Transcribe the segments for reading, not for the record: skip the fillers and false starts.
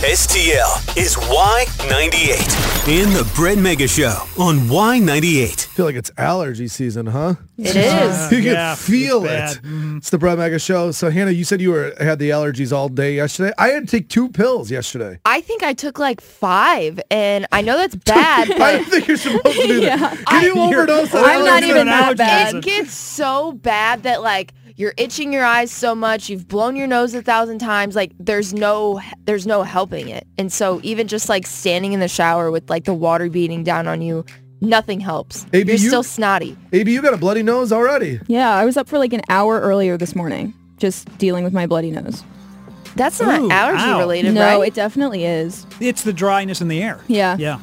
STL is Y98 in the Brett Mega Show on Y98. I feel like it's allergy season, huh? It is. You can feel it. It's the Brett Mega Show. So, Hannah, you said you had the allergies all day yesterday. I had to take 2 pills yesterday. I think I took like 5, and I know that's bad, but I don't think you're supposed to do that. Can you overdose on I'm not allergies? even that bad. it gets so bad that like you're itching your eyes so much, you've blown your nose 1,000 times, like there's no helping it. And so even just like standing in the shower with like the water beating down on you, nothing helps. AB, you're still snotty. AB, you got a bloody nose already. Yeah, I was up for like an hour earlier this morning, just dealing with my bloody nose. That's not Ooh, allergy ow. related, No, right? it definitely is. It's the dryness in the air. Yeah. Yeah.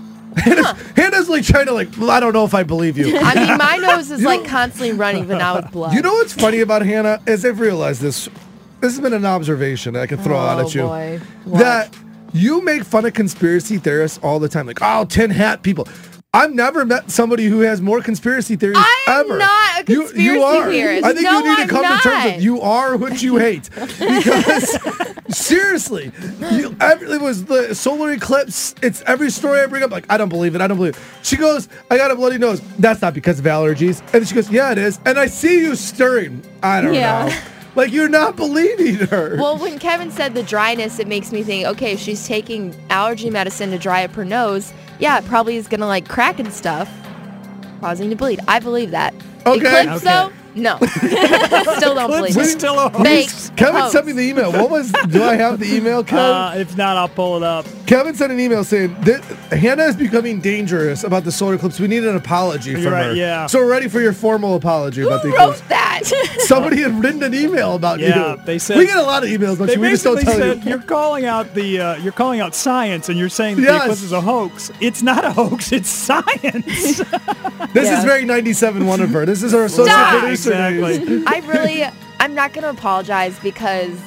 Hannah's like trying to I don't know if I believe you. I mean, my nose is like constantly running, but now with blood. You know what's funny about Hannah is I've realized this. This has been an observation I can throw out at you. Boy. What? That you make fun of conspiracy theorists all the time. Like, oh, tin hat people. I've never met somebody who has more conspiracy theories I'm ever. not a conspiracy you are. theorist. I think No, you need to I'm come to terms not. with you are what you hate. Because seriously, it was the solar eclipse. It's every story I bring up. Like, I don't believe it. I don't believe it. She goes, I got a bloody nose. That's not because of allergies. And then she goes, yeah, it is. And I see you stirring. I don't know. Like, you're not believing her. Well, when Kevin said the dryness, it makes me think, okay, if she's taking allergy medicine to dry up her nose, yeah, it probably is going to like crack and stuff, causing to bleed. I believe that. Okay. Eclipse, though? No. Still don't believe It's it. still a Fake. Kevin hoax. sent me the email. Do I have the email, Kevin? If not, I'll pull it up. Kevin sent an email saying that Hannah is becoming dangerous about the solar eclipse. We need an apology from right, her. yeah. So we're ready for your formal apology about the Who eclipse. wrote that? Somebody had written an email about Yeah, you. they said- we get a lot of emails about They you. We just don't basically tell said you. you're calling out science, and you're saying that Yes. the eclipse is a hoax. It's not a hoax. It's science. This is very 97.1 of her. This is our associate Stop. producer. Exactly. I'm not going to apologize because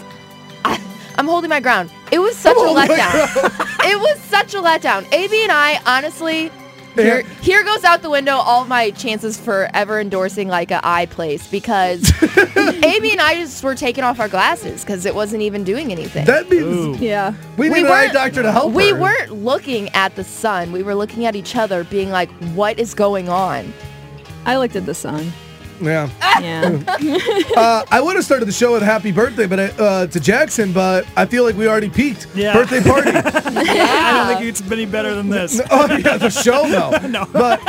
I'm holding my ground. It was such a Oh my letdown. It was such a letdown. AB and I, honestly, Yeah. here goes out the window all of my chances for ever endorsing like a eye place because AB and I just were taking off our glasses because it wasn't even doing anything. That means Ooh. Yeah. we need an eye doctor to help We her. weren't looking at the sun. We were looking at each other being like, what is going on? I looked at the sun. Yeah. Yeah. I would have started the show with a happy birthday to Jackson, but I feel like we already peaked. Yeah. Birthday party. I don't think it's any better than this. Oh, yeah, the show, no. No. But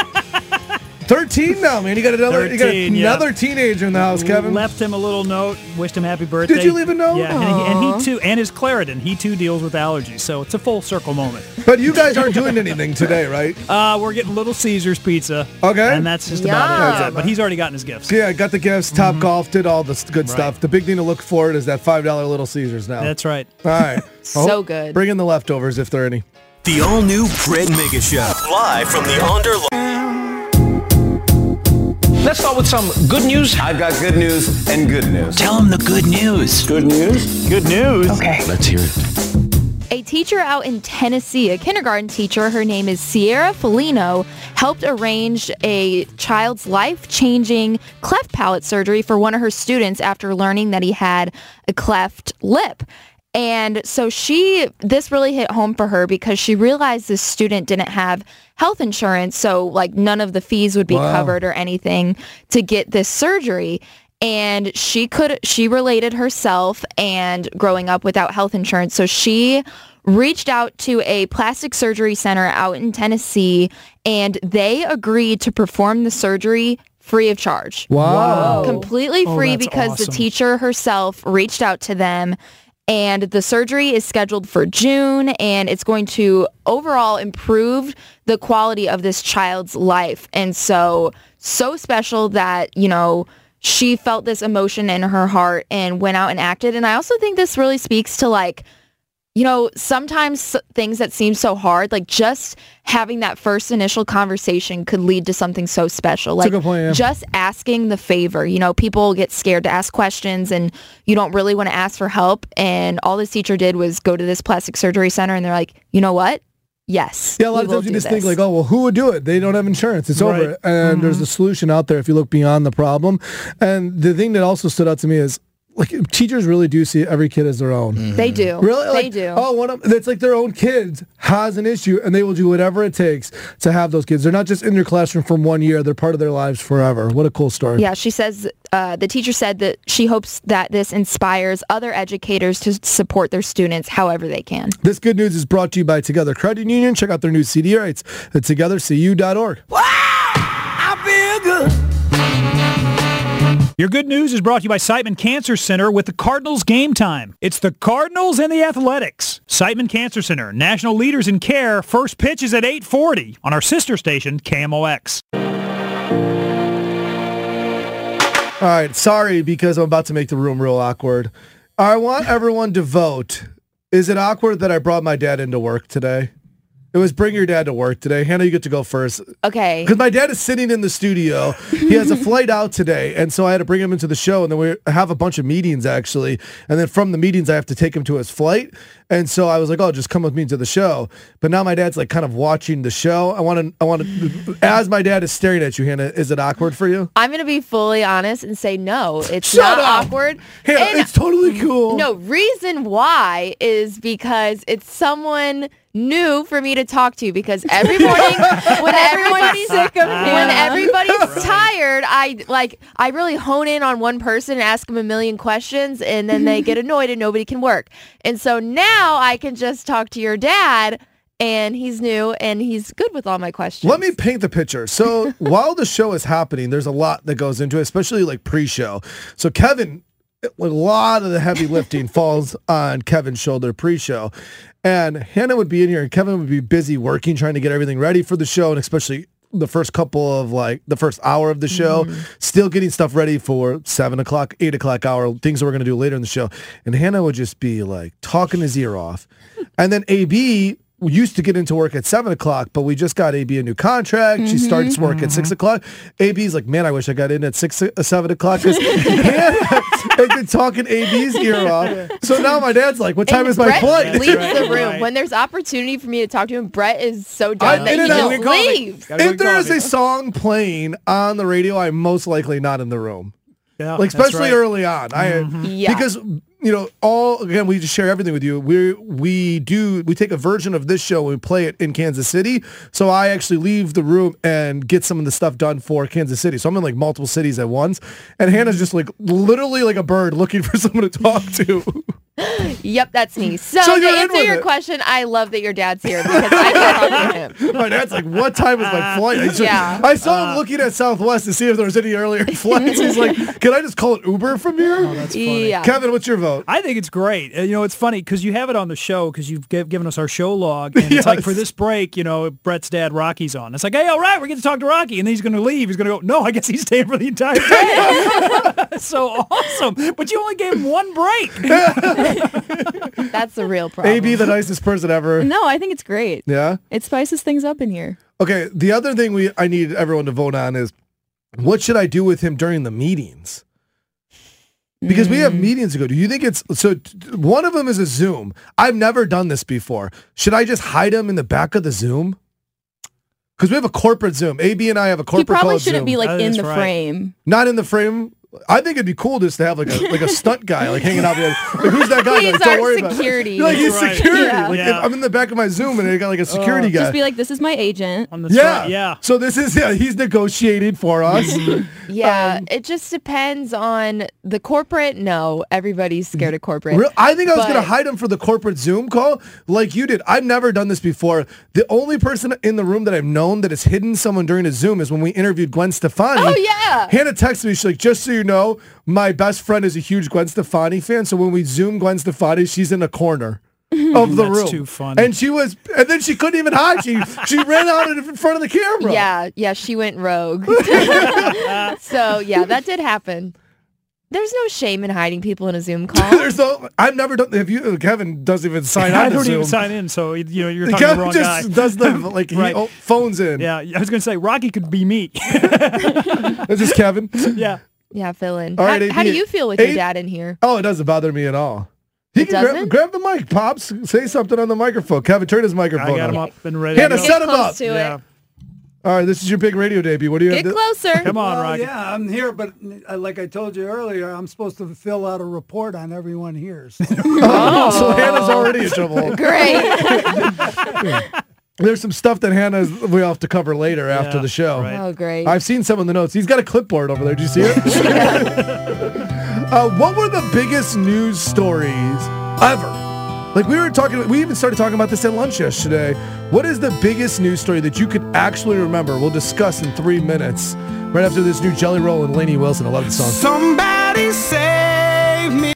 13 now, man. You got another 13, yeah. teenager in the house, Kevin. Left him a little note, wished him happy birthday. Did you leave a note? Yeah, and he too, and his Claritin, he too deals with allergies, so it's a full circle moment. But you guys aren't doing anything today, right? We're getting Little Caesars pizza. Okay. And that's just about Yum. it. But he's already gotten his gifts. Yeah, got the gifts, Top Golf, did all the good stuff. The big thing to look for is that $5 Little Caesars now. That's right. All right. So good. Bring in the leftovers if there are any. The all-new Brett Mega Show. Live from the Underline. Let's start with some good news. I've got good news and good news. Tell them the good news. Good news? Good news. Okay. Let's hear it. A teacher out in Tennessee, a kindergarten teacher, her name is Sierra Felino, helped arrange a child's life-changing cleft palate surgery for one of her students after learning that he had a cleft lip. And so this really hit home for her because she realized this student didn't have health insurance, so like none of the fees would be covered or anything to get this surgery. And she related herself and growing up without health insurance. So she reached out to a plastic surgery center out in Tennessee, and they agreed to perform the surgery free of charge. Wow. Completely free that's because awesome. the teacher herself reached out to them. And the surgery is scheduled for June, and it's going to overall improve the quality of this child's life. And so special that, she felt this emotion in her heart and went out and acted. And I also think this really speaks to sometimes things that seem so hard, like just having that first initial conversation could lead to something so special. Like a good point, yeah. just asking the favor. People get scared to ask questions and you don't really want to ask for help. And all this teacher did was go to this plastic surgery center and they're like, you know what? Yes. Yeah, a lot we of will times you do just think this. like, oh, well, who would do it? They don't have insurance. It's Right. over. And there's a solution out there if you look beyond the problem. And the thing that also stood out to me is like teachers really do see every kid as their own. They do. Really? They Like, do. Oh, it's like their own kids has an issue, and they will do whatever it takes to have those kids. They're not just in your classroom for 1 year; they're part of their lives forever. What a cool story! Yeah, she says the teacher said that she hopes that this inspires other educators to support their students however they can. This good news is brought to you by Together Credit Union. Check out their new CD rates at togethercu.org. Wow, I feel good. Your good news is brought to you by Siteman Cancer Center with the Cardinals Game Time. It's the Cardinals and the Athletics. Siteman Cancer Center, national leaders in care. First pitch is at 8:40 on our sister station, KMOX. All right, sorry because I'm about to make the room real awkward. I want everyone to vote. Is it awkward that I brought my dad into work today? It was bring your dad to work today. Hannah, you get to go first. Okay. Because my dad is sitting in the studio. He has a flight out today, and so I had to bring him into the show, and then we have a bunch of meetings, actually. And then from the meetings, I have to take him to his flight. And so I was like, oh, just come with me to the show. But now my dad's like kind of watching the show. I want to, as my dad is staring at you, Hannah, is it awkward for you? I'm going to be fully honest and say no. It's Shut not up. awkward. Hannah, And it's totally cool. no, reason why is because it's someone new for me to talk to, because every morning when everybody's sick of him. when everybody's tired, I really hone in on one person and ask them a million questions, and then they get annoyed and nobody can work. And so now I can just talk to your dad, and he's new and he's good with all my questions. Let me paint the picture. So while the show is happening, there's a lot that goes into it, especially like pre-show. So Kevin, a lot of the heavy lifting falls on Kevin's shoulder pre-show. And Hannah would be in here and Kevin would be busy working, trying to get everything ready for the show, and especially the first couple of the first hour of the show, still getting stuff ready for 7 o'clock, 8 o'clock hour, things that we're going to do later in the show. And Hannah would just be like talking his ear off. And then AB used to get into work at 7 o'clock, but we just got AB a new contract. She starts work at 6 o'clock. AB's like, man, I wish I got in at 7 o'clock, because Hannah has been talking AB's ear off. So now my dad's like, what time And is my Brett flight? leaves Right, the room. right. When there's opportunity for me to talk to him, Brett is so I'm done that in he and out. just Coffee. leaves. Gotta go If there is coffee. a song playing on the radio, I'm most likely not in the room. Yeah, Like, that's especially right. early on. Yeah. Because, you know, again, we just share everything with you. We take a version of this show and we play it in Kansas City. So I actually leave the room and get some of the stuff done for Kansas City. So I'm in like multiple cities at once. And Hannah's just like literally like a bird looking for someone to talk to. Yep, that's me. So, So to you're in answer with your it. question, I love that your dad's here because I can talk to him. My dad's like, what time is my flight? Yeah. I saw him looking at Southwest to see if there was any earlier flights. He's like, can I just call it Uber from here? Oh, that's funny. Yeah. Kevin, what's your vote? I think it's great. You know, it's funny because you have it on the show because you've given us our show log. And it's like Yes. for this break, you know, Brett's dad, Rocky's on. It's like, hey, all right, we're going to talk to Rocky. And then he's going to leave. He's going to go, no, I guess he's staying for the entire day. So awesome. But you only gave him one break. That's the real problem. AB, the nicest person ever. No, I think it's great. Yeah? It spices things up in here. Okay, the other thing I need everyone to vote on is what should I do with him during the meetings? Because we have meetings to go. Do you think one of them is a Zoom. I've never done this before. Should I just hide him in the back of the Zoom? Because we have a corporate Zoom. AB and I have a He corporate probably called shouldn't Zoom. be like Oh, in that's the right. frame. Not in the frame. I think it'd be cool just to have like a stunt guy like hanging out. Like, who's that guy? He's Like, don't our worry about it. security. You're like, he's That's right. security. Yeah. Like, Yeah. if I'm in the back of my Zoom and I got like a security guy. Just be like, this is my agent. On the Yeah. side. Yeah. So this is, he's negotiating for us. Yeah, it just depends on the corporate. No, everybody's scared of corporate. I think I was going to But- hide him for the corporate Zoom call like you did. I've never done this before. The only person in the room that I've known that has hidden someone during a Zoom is when we interviewed Gwen Stefani. Oh, yeah. Hannah texted me. She's like, just so you know, my best friend is a huge Gwen Stefani fan. So when we Zoom Gwen Stefani, she's in a corner of the That's room. too funny. And then she couldn't even hide. She ran out in front of the camera. Yeah, she went rogue. So, yeah, that did happen. There's no shame in hiding people in a Zoom call. I've never done. Kevin doesn't even sign I on to don't even Zoom. sign in, so you know you're talking to the Kevin wrong just guy. does the like Right. he phones in. Yeah, I was going to say Rocky could be me. This is Kevin. Yeah. Yeah, fill in. All right, How AB. do you feel with your dad in here? Oh, it doesn't bother me at all. He It can doesn't? grab the mic, Pops. Say something on the microphone. Kevin, turn his microphone I got on. him up and ready. Hannah, to go. set him Close up. to Yeah. it. All right, this is your big radio debut. What do you Get have? closer. Come on, Well, Rocky. yeah, I'm here, but like I told you earlier, I'm supposed to fill out a report on everyone here. So. So Hannah's already in trouble. Great. There's some stuff that we have to cover later after the show. right. Oh, great. I've seen some of the notes. He's got a clipboard over there. Did you see it? What were the biggest news stories ever? Like we even started talking about this at lunch yesterday. What is the biggest news story that you could actually remember? We'll discuss in 3 minutes, right after this new Jelly Roll and Lainey Wilson. I love the song. Somebody save me.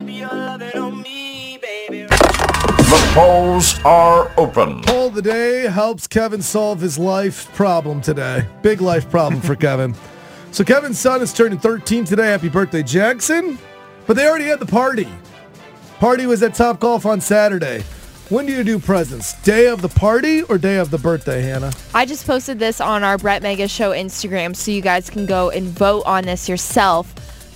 The polls are open. Poll of the day helps Kevin solve his life problem today. Big life problem for Kevin. So Kevin's son is turning 13 today. Happy birthday, Jackson. But they already had the party. Party was at Topgolf on Saturday. When do you do presents? Day of the party or day of the birthday, Hannah? I just posted this on our Brett Mega Show Instagram, so you guys can go and vote on this yourself.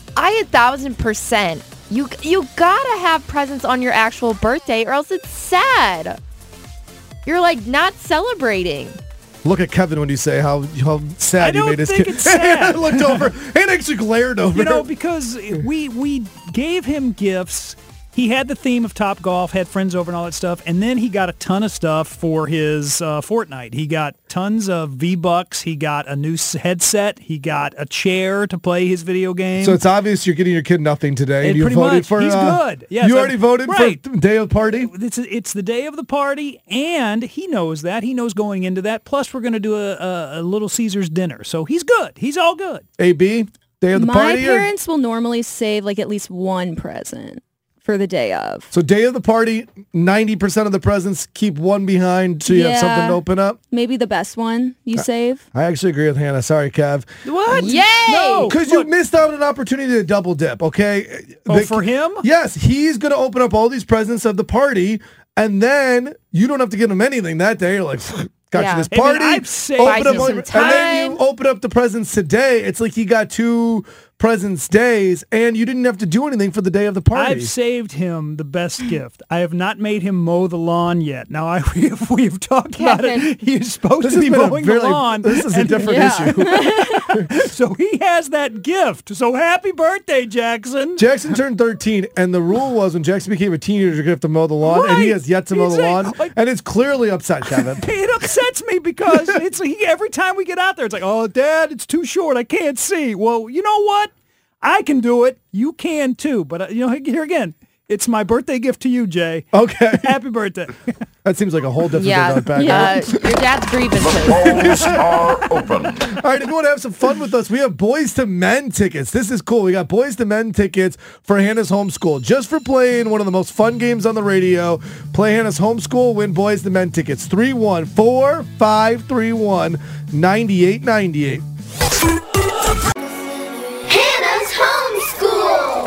I 1,000%. You gotta have presents on your actual birthday, or else it's sad. You're like not celebrating. Look at Kevin when you say how sad I he made his don't kid. think it's sad. I looked over and actually glared over. You know, because we gave him gifts. He had the theme of Topgolf, had friends over and all that stuff, and then he got a ton of stuff for his Fortnite. He got tons of V-Bucks. He got a new headset. He got a chair to play his video game. So it's obvious you're getting your kid nothing today. And You pretty voted much. for. He's good. Yes, you already voted right. for day of the party. It's the day of the party, and he knows that. He knows going into that. Plus, we're going to do a Little Caesars dinner. So he's good. He's all good. AB, day of the My party. parents will normally save like at least one present for the day of. So day of the party, 90% of the presents, keep one behind so you have something to open up. Maybe the best one you save. I actually agree with Hannah. Sorry, Kev. What? Yay! No. Because you missed out on an opportunity to double dip, okay? For him? Yes, he's going to open up all these presents of the party, and then you don't have to give him anything that day. You're like, got you this Hey, man, party. I've saved open up some and then you time. open up the presents today. It's like he got 2 presents days, and you didn't have to do anything for the day of the party. I've saved him the best gift. I have not made him mow the lawn yet. Now, we've talked about it. He's supposed This to be has been a mowing the lawn. This is a and- different issue. So he has that gift. So happy birthday, Jackson. Jackson turned 13, and the rule was when Jackson became a teenager, you're going to have to mow the lawn, and he Right. has yet to mow the He's lawn, like- and it's clearly upset Kevin. It upsets me because every time we get out there, it's like, oh, Dad, it's too short. I can't see. Well, you know what? I can do it. You can too. But, here again, it's my birthday gift to you, Jay. Okay. Happy birthday. That seems like a whole different Yeah. thing to unpack. Your dad's grievances. Polls are open. All right, if you want to have some fun with us, we have Boys to Men tickets. This is cool. We got Boys to Men tickets for Hannah's Homeschool. Just for playing one of the most fun games on the radio. Play Hannah's Homeschool, win Boys to Men tickets. 314-531-9898. Hannah's Homeschool.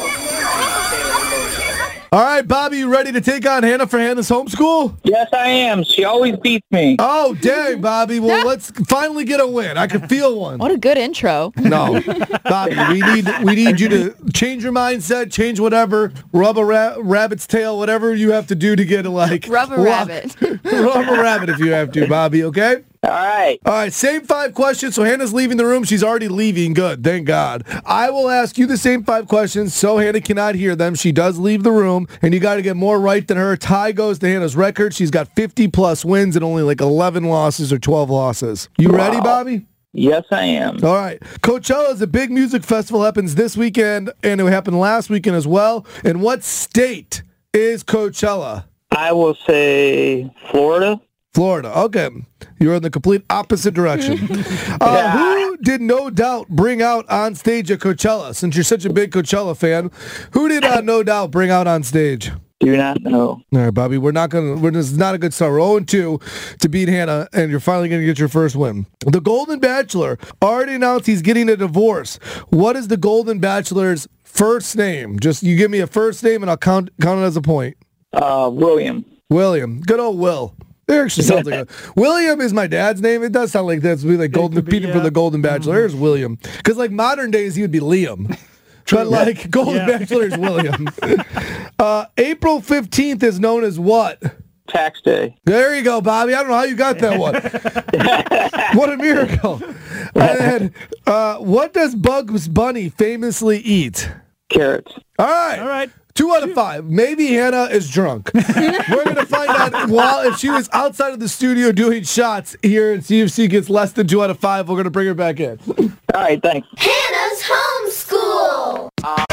All right, Bobby, you ready to take on Hannah for Hannah's Homeschool? Yes, I am. She always beats me. Oh, dang, Bobby. Well, let's finally get a win. I can feel one. What a good intro. No, Bobby, we need you to change your mindset, change whatever, rub a rabbit's tail, whatever you have to do to get Rub a rabbit. rub a rabbit if you have to, Bobby, okay? All right. All right, same 5 questions. So Hannah's leaving the room. She's already leaving. Good, thank God. I will ask you the same 5 questions so Hannah cannot hear them. She does leave the room, and you got to get more right than her. Tie goes to Hannah's record. She's got 50-plus wins and only like 11 losses or 12 losses. You ready, Bobby? Yes, I am. All right. Coachella is a big music festival. Happens this weekend, and it happened last weekend as well. In what state is Coachella? I will say Florida. Florida. Okay. You're in the complete opposite direction. Who did No Doubt bring out on stage at Coachella? Since you're such a big Coachella fan, who did No Doubt bring out on stage? Do not know. All right, Bobby, this is not a good start. We're 0-2 to beat Hannah, and you're finally going to get your first win. The Golden Bachelor already announced he's getting a divorce. What is the Golden Bachelor's first name? Just you give me a first name, and I'll count it as a point. William. William. Good old Will. It actually sounds like William is my dad's name. It does sound like that's really like Golden competing for the Golden Bachelor. There's William. Because like modern days he would be Liam. But like Golden Bachelor is William. April 15th is known as what? tax day. There you go, Bobby. I don't know how you got that one. What a miracle. And what does Bugs Bunny famously eat? Carrots. All right. 2 out of 5. Maybe Hannah is drunk. We're going to find out if she was outside of the studio doing shots here and see if she gets less than 2 out of 5. We're going to bring her back in. All right, thanks. Hannah's homeschool.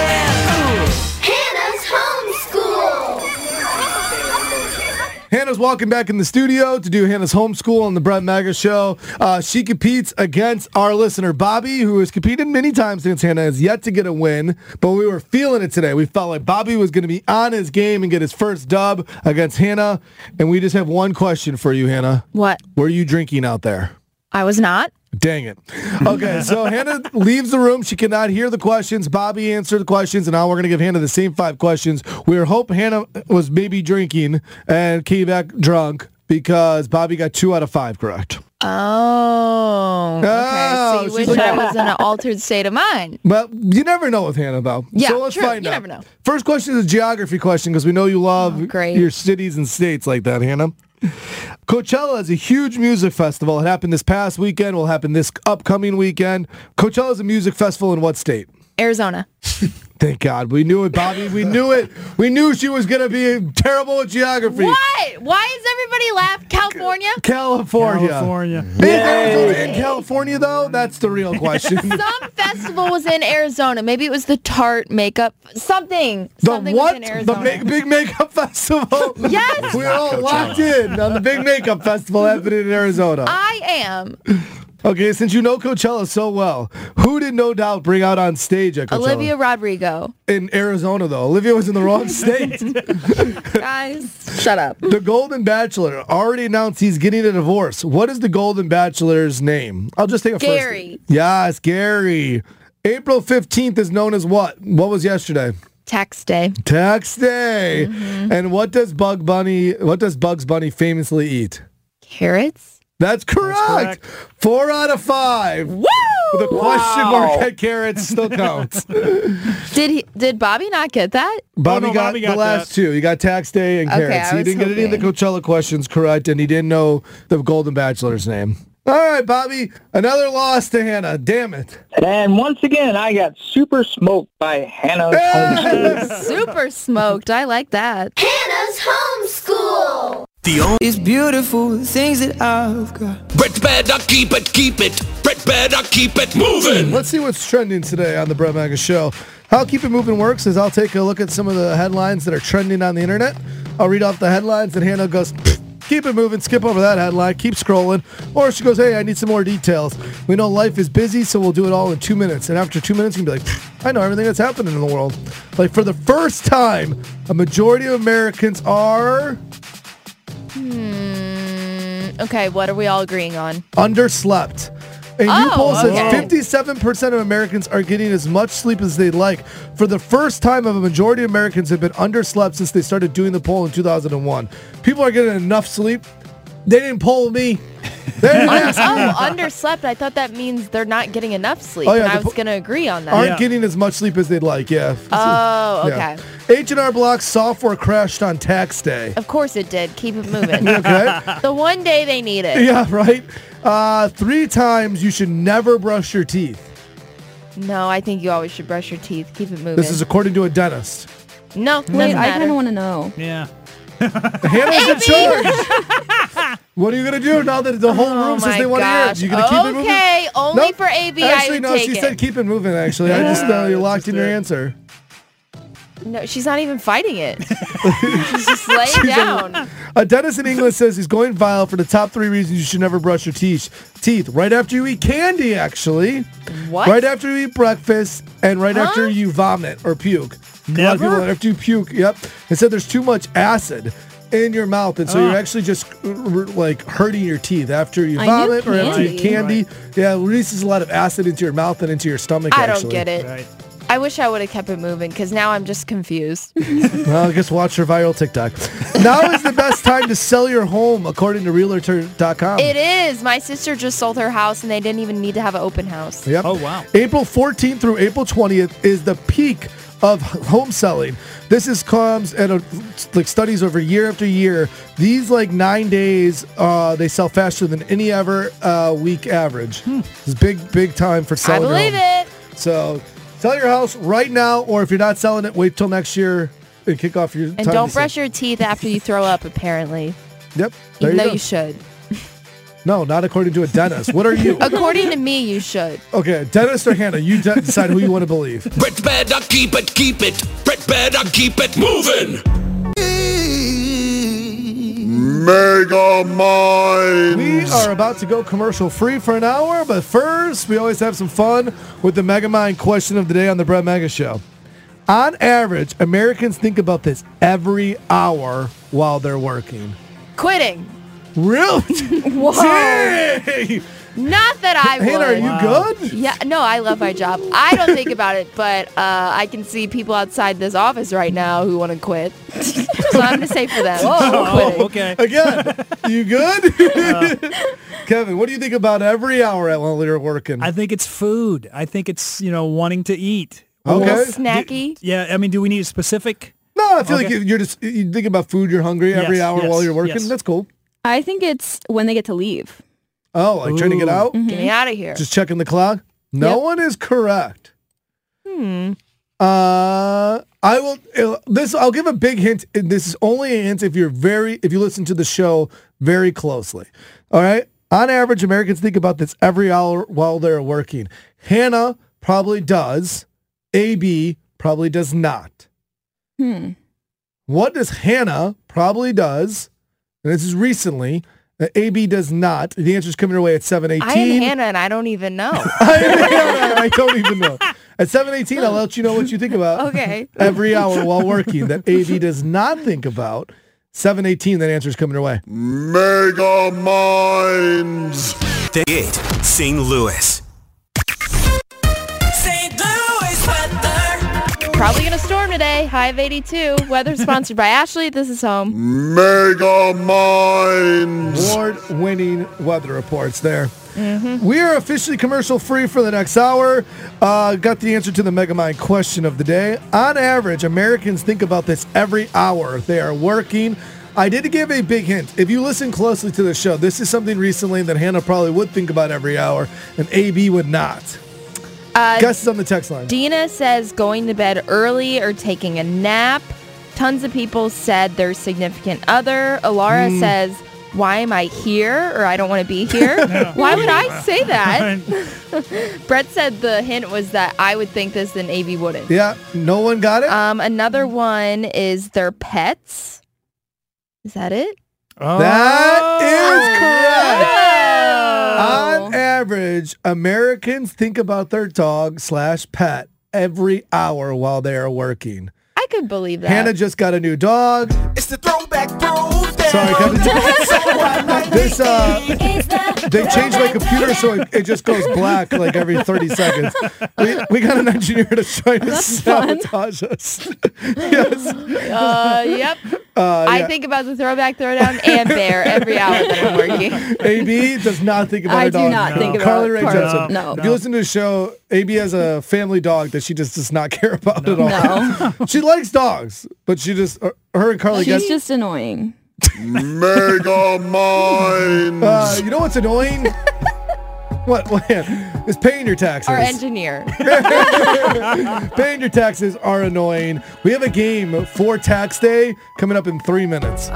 Hannah's homeschool. Hannah's walking back in the studio to do Hannah's homeschool on the Brett Mega Show. She competes against our listener, Bobby, who has competed many times since Hannah has yet to get a win. But we were feeling it today. We felt like Bobby was going to be on his game and get his first dub against Hannah. And we just have one question for you, Hannah. What? Were you drinking out there? I was not. Dang it. Okay, so Hannah leaves the room. She cannot hear the questions. Bobby answered the questions, and now we're going to give Hannah the same 5 questions. We hope Hannah was maybe drinking and came back drunk because Bobby got 2 out of 5 correct. Oh, okay. So you wish I was in an altered state of mind. But you never know with Hannah, though. Yeah, so let's true. find out. You never know. First question is a geography question because we know you love your cities and states like that, Hannah. Coachella is a huge music festival. It happened this past weekend. Will happen this upcoming weekend. Coachella is a music festival in what state? Arizona. Thank God. We knew it, Bobby. We knew it. We knew she was going to be terrible at geography. What? Why is everybody laughing? California? California. Is Arizona in California, though? That's the real question. Some festival was in Arizona. Maybe it was the Tarte makeup. Something was in Arizona. The big makeup festival? Yes. We're all locked in on the big makeup festival happening in Arizona. I am. Okay, since you know Coachella so well, who did No Doubt bring out on stage at Coachella? Olivia Rodrigo. In Arizona, though. Olivia was in the wrong state. Guys, shut up. The Golden Bachelor already announced he's getting a divorce. What is the Golden Bachelor's name? I'll just take a Gary. first. Yes, Gary. April 15th is known as what? What was yesterday? Tax day. Tax day. Mm-hmm. And what does Bugs Bunny famously eat? Carrots. That's correct. 4 out of 5. Woo! The question mark at carrots still counts. Did Bobby not get that? Bobby got the last 2. He got tax day and carrots. He didn't get any of the Coachella questions correct, and he didn't know the Golden Bachelor's name. All right, Bobby. Another loss to Hannah. Damn it. And once again, I got super smoked by Hannah's homeschool. Super smoked. I like that. Hannah's homeschool. It's beautiful, the things that I've got. Brett better keep it. Brett better keep it moving. Let's see what's trending today on the Brett Mega Show. How Keep It Moving works is I'll take a look at some of the headlines that are trending on the internet. I'll read off the headlines, and Hannah goes, keep it moving, skip over that headline, keep scrolling. Or she goes, hey, I need some more details. We know life is busy, so we'll do it all in 2 minutes. And after 2 minutes, you can be like, I know everything that's happening in the world. Like, for the first time, a majority of Americans are... Okay, what are we all agreeing on? Underslept. A new poll says okay. 57% of Americans are getting as much sleep as they'd like. For the first time, a majority of Americans have been underslept since they started doing the poll in 2001. People are getting enough sleep. They didn't poll me. Underslept. I thought that means they're not getting enough sleep. Oh, yeah, and I was going to agree on that. Aren't getting as much sleep as they'd like, yeah. Oh, okay. H&R Block's software crashed on tax day. Of course it did. Keep it moving. Okay. The one day they need it. Yeah, right. 3 times you should never brush your teeth. No, I think you always should brush your teeth. Keep it moving. This is according to a dentist. No, Wait, I kind of want to know. Yeah. Hannah's in charge. What are you going to do now that the whole room says they want to hear it? You going to keep it moving? Okay, only for AB Actually, I would no, take she it. said keep it moving, actually. I just you locked in your answer. No, she's not even fighting it. She's just laying down. A dentist in England says he's going viral for the top 3 reasons you should never brush your teeth. Right after you eat candy, actually. What? Right after you eat breakfast and right after you vomit or puke. Never? A lot of people, after you puke, yep. It said there's too much acid in your mouth, and so you're actually just like hurting your teeth after you vomit or after you eat candy. Right. Yeah, it releases a lot of acid into your mouth and into your stomach. I don't get it. Right. I wish I would have kept it moving because now I'm just confused. Well, I guess watch her viral TikTok. Now is the best time to sell your home, according to Realtor.com. It is. My sister just sold her house, and they didn't even need to have an open house. Yep. Oh, wow. April 14th through April 20th is the peak of home selling. This comes at studies over year after year. These 9 days, they sell faster than any ever week average. It's big time for selling. I believe it. So sell your house right now, or if you're not selling it, wait till next year and kick off your And time don't to brush sell. your teeth after you throw up, apparently. Yep. Even though go. you should. No, not according to a dentist. What are you? According to me, you should. Okay, dentist or Hannah, you decide who you want to believe. Brett better keep it. Brett better keep it moving. Mega Minds. We are about to go commercial free for an hour, but first, we always have some fun with the Mega Mind question of the day on the Brett Mega Show. On average, Americans think about this every hour while they're working. Quitting. Really? Whoa. Dang! Not that I would. Hannah, are you good? Yeah, no, I love my job. I don't think about it, but I can see people outside this office right now who want to quit. So I'm going to say for them. Quitting. Okay. Again, you good? Kevin, what do you think about every hour while you're working? I think it's food. I think it's, wanting to eat. Okay. Snacky. Yeah, I mean, do we need a specific? No, I feel Okay. like you think about food, you're hungry every Yes, hour yes, while you're working. yes. That's cool. I think it's when they get to leave. Oh, like trying to get out? Get me out of here. Just checking the clock? No Yep. one is correct. I'll give a big hint. This is only a hint if you listen to the show very closely. All right? On average, Americans think about this every hour while they're working. Hannah probably does. AB probably does not. What does Hannah probably does? And this is recently. AB does not. The answer's coming your way at 7:18. I am Hannah, and I don't even know. I don't even know. At 7:18, I'll let you know what you think about Okay. every hour while working that AB does not think about. 7:18, that answer's coming your way. Mega Minds. 8, St. Louis. St. Louis weather. Probably going to storm today. High of 82. Weather sponsored by Ashley. This is home. Mega Minds. Award-winning weather reports there. We are officially commercial free for the next hour. Got the answer to the Mega Mind question of the day. On average, Americans think about this every hour they are working. I did give a big hint. If you listen closely to the show, this is something recently that Hannah probably would think about every hour, and AB would not. Guesses on the text line. Dina says going to bed early or taking a nap. Tons of people said their significant other. Alara says, why am I here? Or I don't want to be here. Why would I say that? Brett said the hint was that I would think this and AB wouldn't. Yeah, no one got it? Another one is their pets. Is that it? That is correct. Oh. On average, Americans think about their dog/pet every hour while they are working. I could believe that. Hannah just got a new dog. It's the throwback throwdown. Sorry, Kevin. They changed my computer so it just goes black like every 30 seconds. We got an engineer that's trying to sabotage us. Yes. Yep. I think about the throwback throwdown and bear every hour that I'm working. AB does not think about her dog. I do not think about Carly Rae Jepsen. No. If you listen to the show, AB has a family dog that she just does not care about at all. No. She likes dogs, but she just, her and Carly She's just annoying. Mega Minds. you know what's annoying? What? Is paying your taxes. Our engineer. Paying your taxes are annoying. We have a game for tax day coming up in 3 minutes.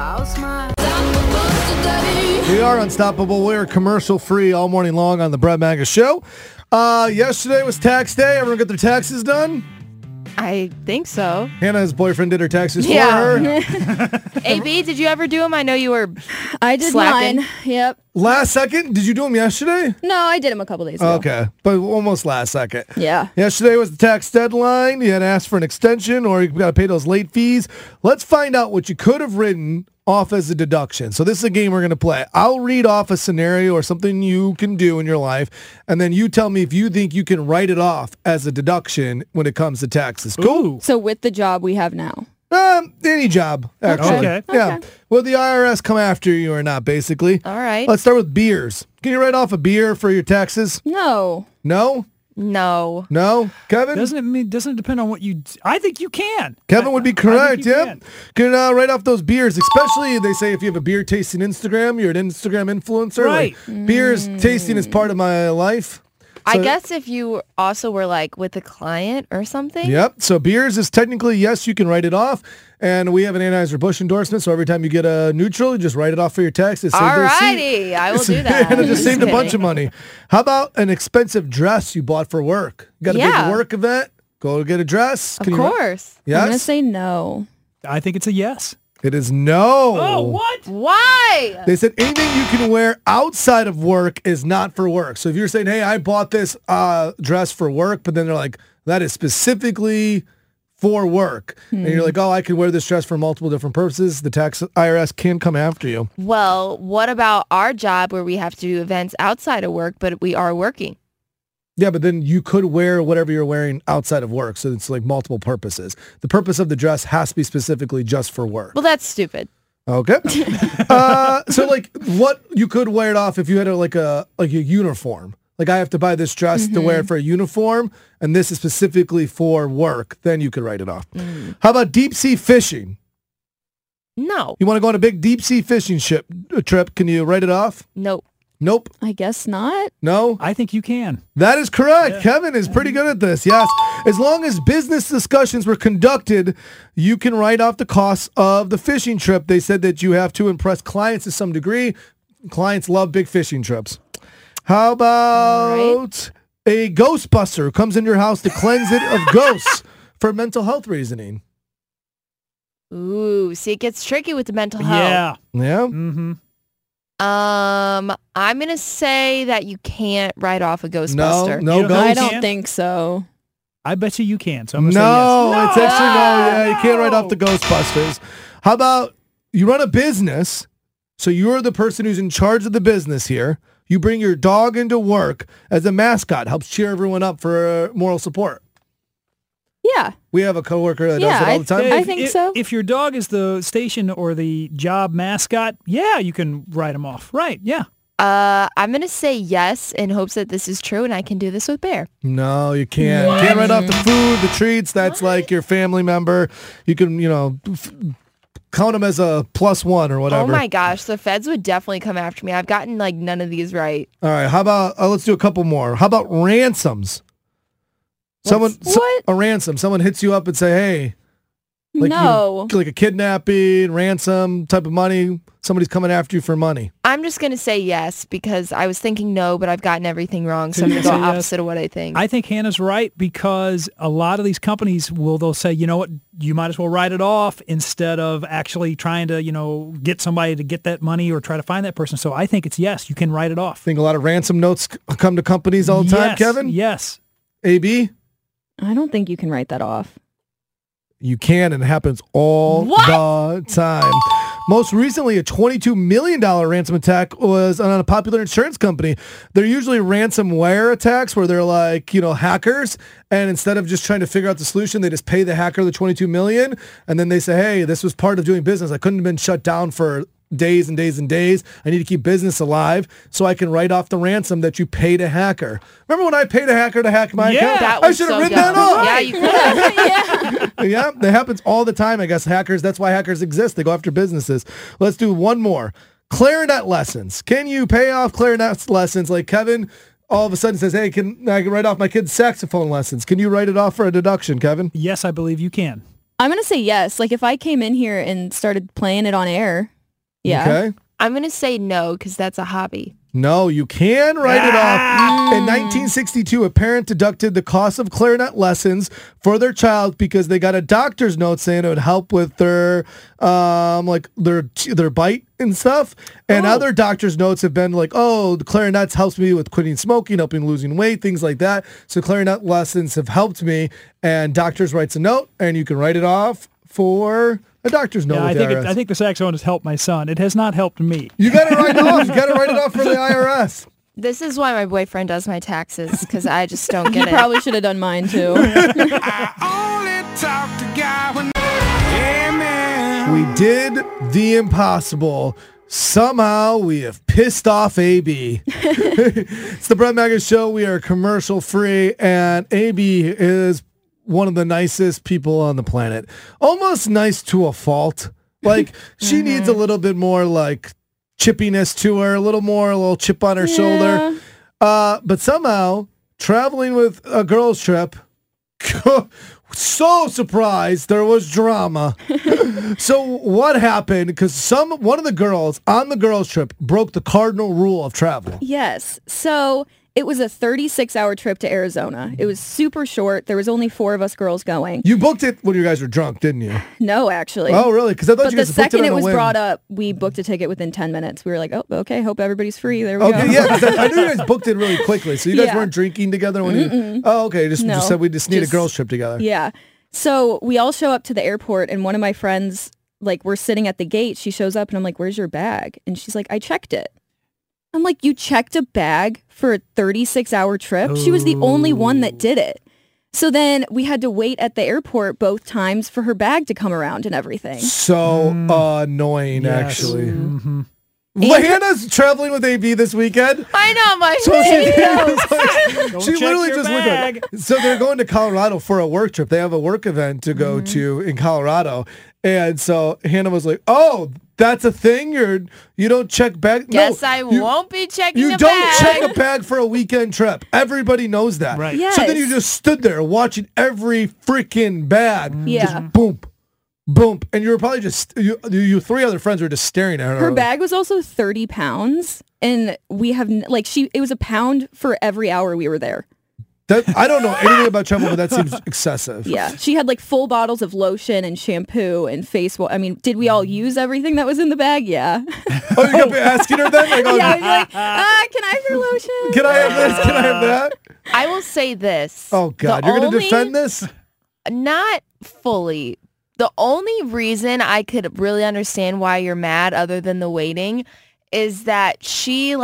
We are unstoppable. We are commercial free all morning long on the Brett Maga Show. Yesterday was tax day. Everyone got their taxes done? I think so. Hannah's boyfriend did her taxes for Yeah. her. AB, did you ever do them? I know you were I did slacking. mine. Yep. Last second? Did you do them yesterday? No, I did them a couple days ago. Okay, but almost last second. Yeah. Yesterday was the tax deadline. You had to ask for an extension or you got to pay those late fees. Let's find out what you could have written off as a deduction. So this is a game we're going to play. I'll read off a scenario or something you can do in your life, and then you tell me if you think you can write it off as a deduction when it comes to taxes. Cool? So with the job we have now. Any job, actually. Okay. Yeah. Will the IRS come after you or not, basically? All right. Let's start with beers. Can you write off a beer for your taxes? No. No? No. No? Kevin? Doesn't depend on what you... I think you can. Kevin would be correct, yeah. Can write off those beers, especially they say if you have a beer tasting Instagram, you're an Instagram influencer. Right. Like, beers tasting is part of my life. I guess if you also were like with a client or something. Yep. So beers is technically, yes, you can write it off. And we have an Anheuser-Busch endorsement. So every time you get a neutral, you just write it off for your tax. All righty. I will do that. And it just saved a bunch of money. How about an expensive dress you bought for work? You got a big work event? Go get a dress. Of course. Yes? I'm going to say no. I think it's a yes. It is no. Oh, what? Why? They said anything you can wear outside of work is not for work. So if you're saying, hey, I bought this dress for work, but then they're like, that is specifically for work. And you're like, oh, I can wear this dress for multiple different purposes. The tax IRS can come after you. Well, what about our job where we have to do events outside of work, but we are working? Yeah, but then you could wear whatever you're wearing outside of work. So it's like multiple purposes. The purpose of the dress has to be specifically just for work. Well, that's stupid. Okay. So like what you could wear it off if you had a uniform. Like I have to buy this dress to wear for a uniform, and this is specifically for work. Then you could write it off. How about deep sea fishing? No. You want to go on a big deep sea fishing trip? Can you write it off? Nope. Nope. I guess not. No? I think you can. That is correct. Yeah. Kevin is pretty good at this. Yes. As long as business discussions were conducted, you can write off the costs of the fishing trip. They said that you have to impress clients to some degree. Clients love big fishing trips. How about a Ghostbuster who comes into your house to cleanse it of ghosts for mental health reasoning? Ooh, see, it gets tricky with the mental health. Yeah. Mm-hmm. I'm going to say that you can't write off a Ghostbuster. No ghost. I don't think so. I bet you can. So I'm going to say yes. It's actually no. Yeah, you can't write off the Ghostbusters. How about you run a business, so you're the person who's in charge of the business here. You bring your dog into work as a mascot, helps cheer everyone up for moral support. Yeah. We have a coworker that does that all the time. I think so. If your dog is the station or the job mascot, yeah, you can write them off. Right, yeah. I'm going to say yes in hopes that this is true and I can do this with Bear. No, you can't. You can't write off the food, the treats. That's like your family member. You can, count them as a +1 or whatever. Oh my gosh, the feds would definitely come after me. I've gotten none of these right. All right, how about, let's do a couple more. How about ransoms? A ransom. Someone hits you up and say, hey, like a kidnapping, ransom type of money. Somebody's coming after you for money. I'm just going to say yes because I was thinking no, but I've gotten everything wrong. So I'm going to go opposite of what I think. I think Hannah's right because a lot of these companies they'll say, you know what, you might as well write it off instead of actually trying to, get somebody to get that money or try to find that person. So I think it's yes, you can write it off. I think a lot of ransom notes come to companies all the time, Kevin? Yes. AB? I don't think you can write that off. You can, and it happens all the time. Most recently, a $22 million ransom attack was on a popular insurance company. They're usually ransomware attacks where they're like, hackers, and instead of just trying to figure out the solution, they just pay the hacker the $22 million, and then they say, hey, this was part of doing business. I couldn't have been shut down for days and days and days. I need to keep business alive so I can write off the ransom that you paid a hacker. Remember when I paid a hacker to hack my account? That I should have written that off. Yeah, you could have. Yeah, that happens all the time, I guess. Hackers, that's why hackers exist. They go after businesses. Let's do one more. Clarinet lessons. Can you pay off clarinet lessons? Like Kevin all of a sudden says, hey, I can write off my kid's saxophone lessons. Can you write it off for a deduction, Kevin? Yes, I believe you can. I'm going to say yes. Like if I came in here and started playing it on air. Yeah. Okay. I'm going to say no because that's a hobby. No, you can write it off. In 1962, a parent deducted the cost of clarinet lessons for their child because they got a doctor's note saying it would help with their their bite and stuff. And other doctor's notes have been like, oh, the clarinets helps me with quitting smoking, helping losing weight, things like that. So clarinet lessons have helped me. And doctors writes a note, and you can write it off for a doctor's note. Yeah, I think the saxophone has helped my son. It has not helped me. You got to write it off. You got to write it off for the IRS. This is why my boyfriend does my taxes because I just don't get it. You probably should have done mine too. We did the impossible. Somehow we have pissed off AB. It's the Brett Mega Show. We are commercial free, and AB is one of the nicest people on the planet. Almost nice to a fault. Like, she needs a little bit more, like, chippiness to her, a little chip on her shoulder. But somehow, traveling with a girls trip, so surprised there was drama. So what happened? Because one of the girls on the girls trip broke the cardinal rule of travel. Yes. So it was a 36-hour trip to Arizona. It was super short. There was only 4 of us girls going. You booked it when you guys were drunk, didn't you? No, actually. Oh, really? Because I thought you guys booked it on a whim. But the second it was brought up, we booked a ticket within 10 minutes. We were like, oh, okay, hope everybody's free. There we go. Yeah, because I knew you guys booked it really quickly. So you guys weren't drinking together when you... Oh, okay. Just said we just need a girls trip together. Yeah. So we all show up to the airport, and one of my friends, like, we're sitting at the gate. She shows up, and I'm like, where's your bag? And she's like, I checked it. I'm like, you checked a bag for a 36-hour trip? Ooh. She was the only one that did it. So then we had to wait at the airport both times for her bag to come around and everything. So annoying, actually. Mm-hmm. Hannah's traveling with AB this weekend. I know, my she literally just went. So they're going to Colorado for a work trip. They have a work event to go to in Colorado. And so Hannah was like, oh, that's a thing? You don't check bag? Guess I won't be checking a bag. You don't check a bag for a weekend trip. Everybody knows that. Right. Yes. So then you just stood there watching every freaking bag. Yeah. Just boom, boom. And you were probably just, you 3 other friends were just staring at her. Her bag was also 30 pounds. And we have, it was a pound for every hour we were there. I don't know anything about travel, but that seems excessive. Yeah. She had full bottles of lotion and shampoo and face wash. I mean, did we all use everything that was in the bag? Yeah. Oh, you kept asking her then? Yeah, I was like, can I have your lotion? Can I have this? Can I have that? I will say this. Oh, God. You're going to defend this? Not fully. The only reason I could really understand why you're mad, other than the waiting, is that she,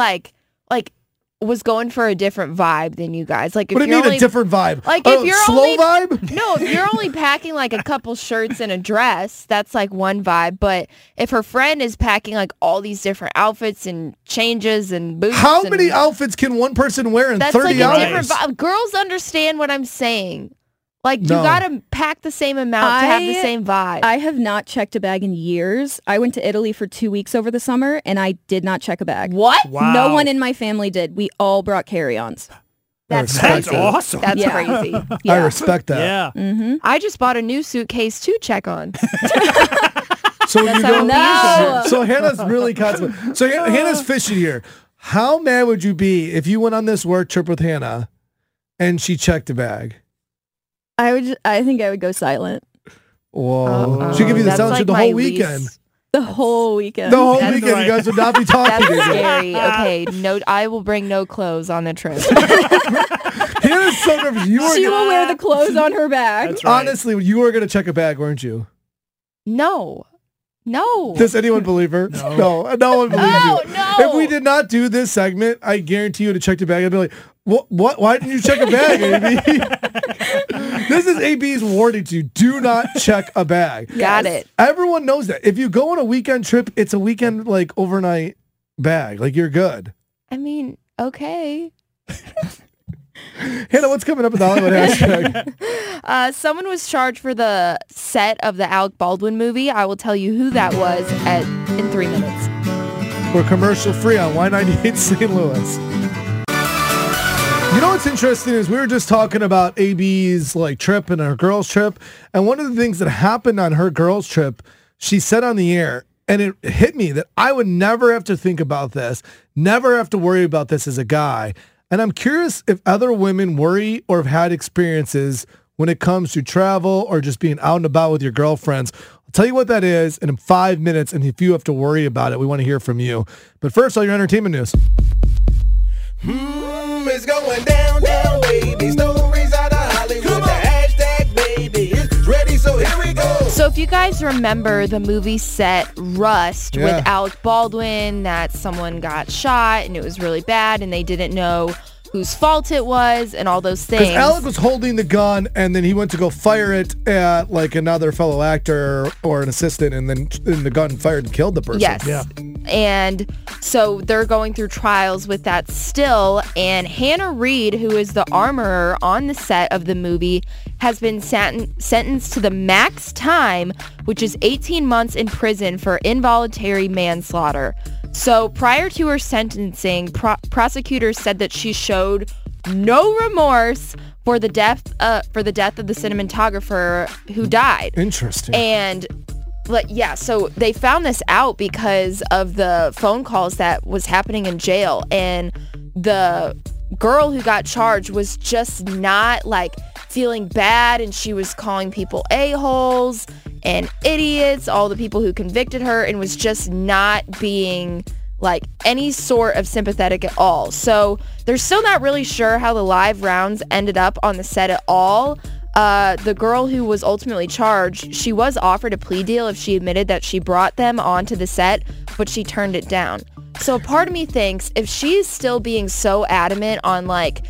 was going for a different vibe than you guys. Like, if what do you mean a different vibe? Like, if you're slow vibe? No, if you're only packing a couple shirts and a dress, that's one vibe. But if her friend is packing all these different outfits and changes and boots, how many outfits can one person wear in 30 hours? Different vibe. Girls understand what I'm saying. You gotta pack the same amount to have the same vibe. I have not checked a bag in years. I went to Italy for 2 weeks over the summer, and I did not check a bag. What? Wow. No one in my family did. We all brought carry-ons. That's crazy. That's awesome. That's crazy. Yeah. I respect that. Yeah. Mm-hmm. I just bought a new suitcase to check on. So So Hannah's really consummate. So Hannah's fishing here. How mad would you be if you went on this work trip with Hannah and she checked a bag? I think I would go silent. Whoa. She'd give you the silence the whole weekend. The whole weekend. The whole weekend, right. You guys would not be talking. That's scary. Okay, no, I will bring no clothes on the trip. Hannah's so nervous. She will wear the clothes on her back. That's right. Honestly, you were going to check a bag, weren't you? No. Does anyone believe her? No one believes you. No. If we did not do this segment, I guarantee you to check the bag. I'd be like, what? Why didn't you check a bag, AB? This is AB's warning to you. Do not check a bag. Got it. Everyone knows that. If you go on a weekend trip, it's a weekend, overnight bag. You're good. I mean, okay. Hannah, what's coming up with the Hollywood hashtag? Someone was charged for the set of the Alec Baldwin movie. I will tell you who that was in 3 minutes. We're commercial free on Y98 St. Louis. You know what's interesting is we were just talking about AB's trip and her girls trip, and one of the things that happened on her girls trip, she said on the air, and it hit me that I would never have to think about this, never have to worry about this as a guy. And I'm curious if other women worry or have had experiences when it comes to travel or just being out and about with your girlfriends. I'll tell you what that is in 5 minutes, and if you have to worry about it, we want to hear from you. But first, all your entertainment news. It's going down, baby. Stories out of Hollywood. The hashtag, baby, it's ready, so here we go. So if you guys remember the movie set Rust with Alec Baldwin, that someone got shot and it was really bad and they didn't know whose fault it was and all those things. Because Alec was holding the gun and then he went to go fire it at another fellow actor or an assistant, and then the gun fired and killed the person. Yes. Yeah. And so they're going through trials with that still. And Hannah Reid, who is the armorer on the set of the movie, has been sentenced to the max time, which is 18 months in prison for involuntary manslaughter. So prior to her sentencing, prosecutors said that she showed no remorse for the death of the cinematographer who died. Interesting. And so they found this out because of the phone calls that was happening in jail, and the girl who got charged was just not like feeling bad, and she was calling people a-holes and idiots, all the people who convicted her, and was just not being like any sort of sympathetic at all. So they're still not really sure how the live rounds ended up on the set at all. The girl who was ultimately charged, she was offered a plea deal if she admitted that she brought them onto the set, but she turned it down. So a part of me thinks if she's still being so adamant on like,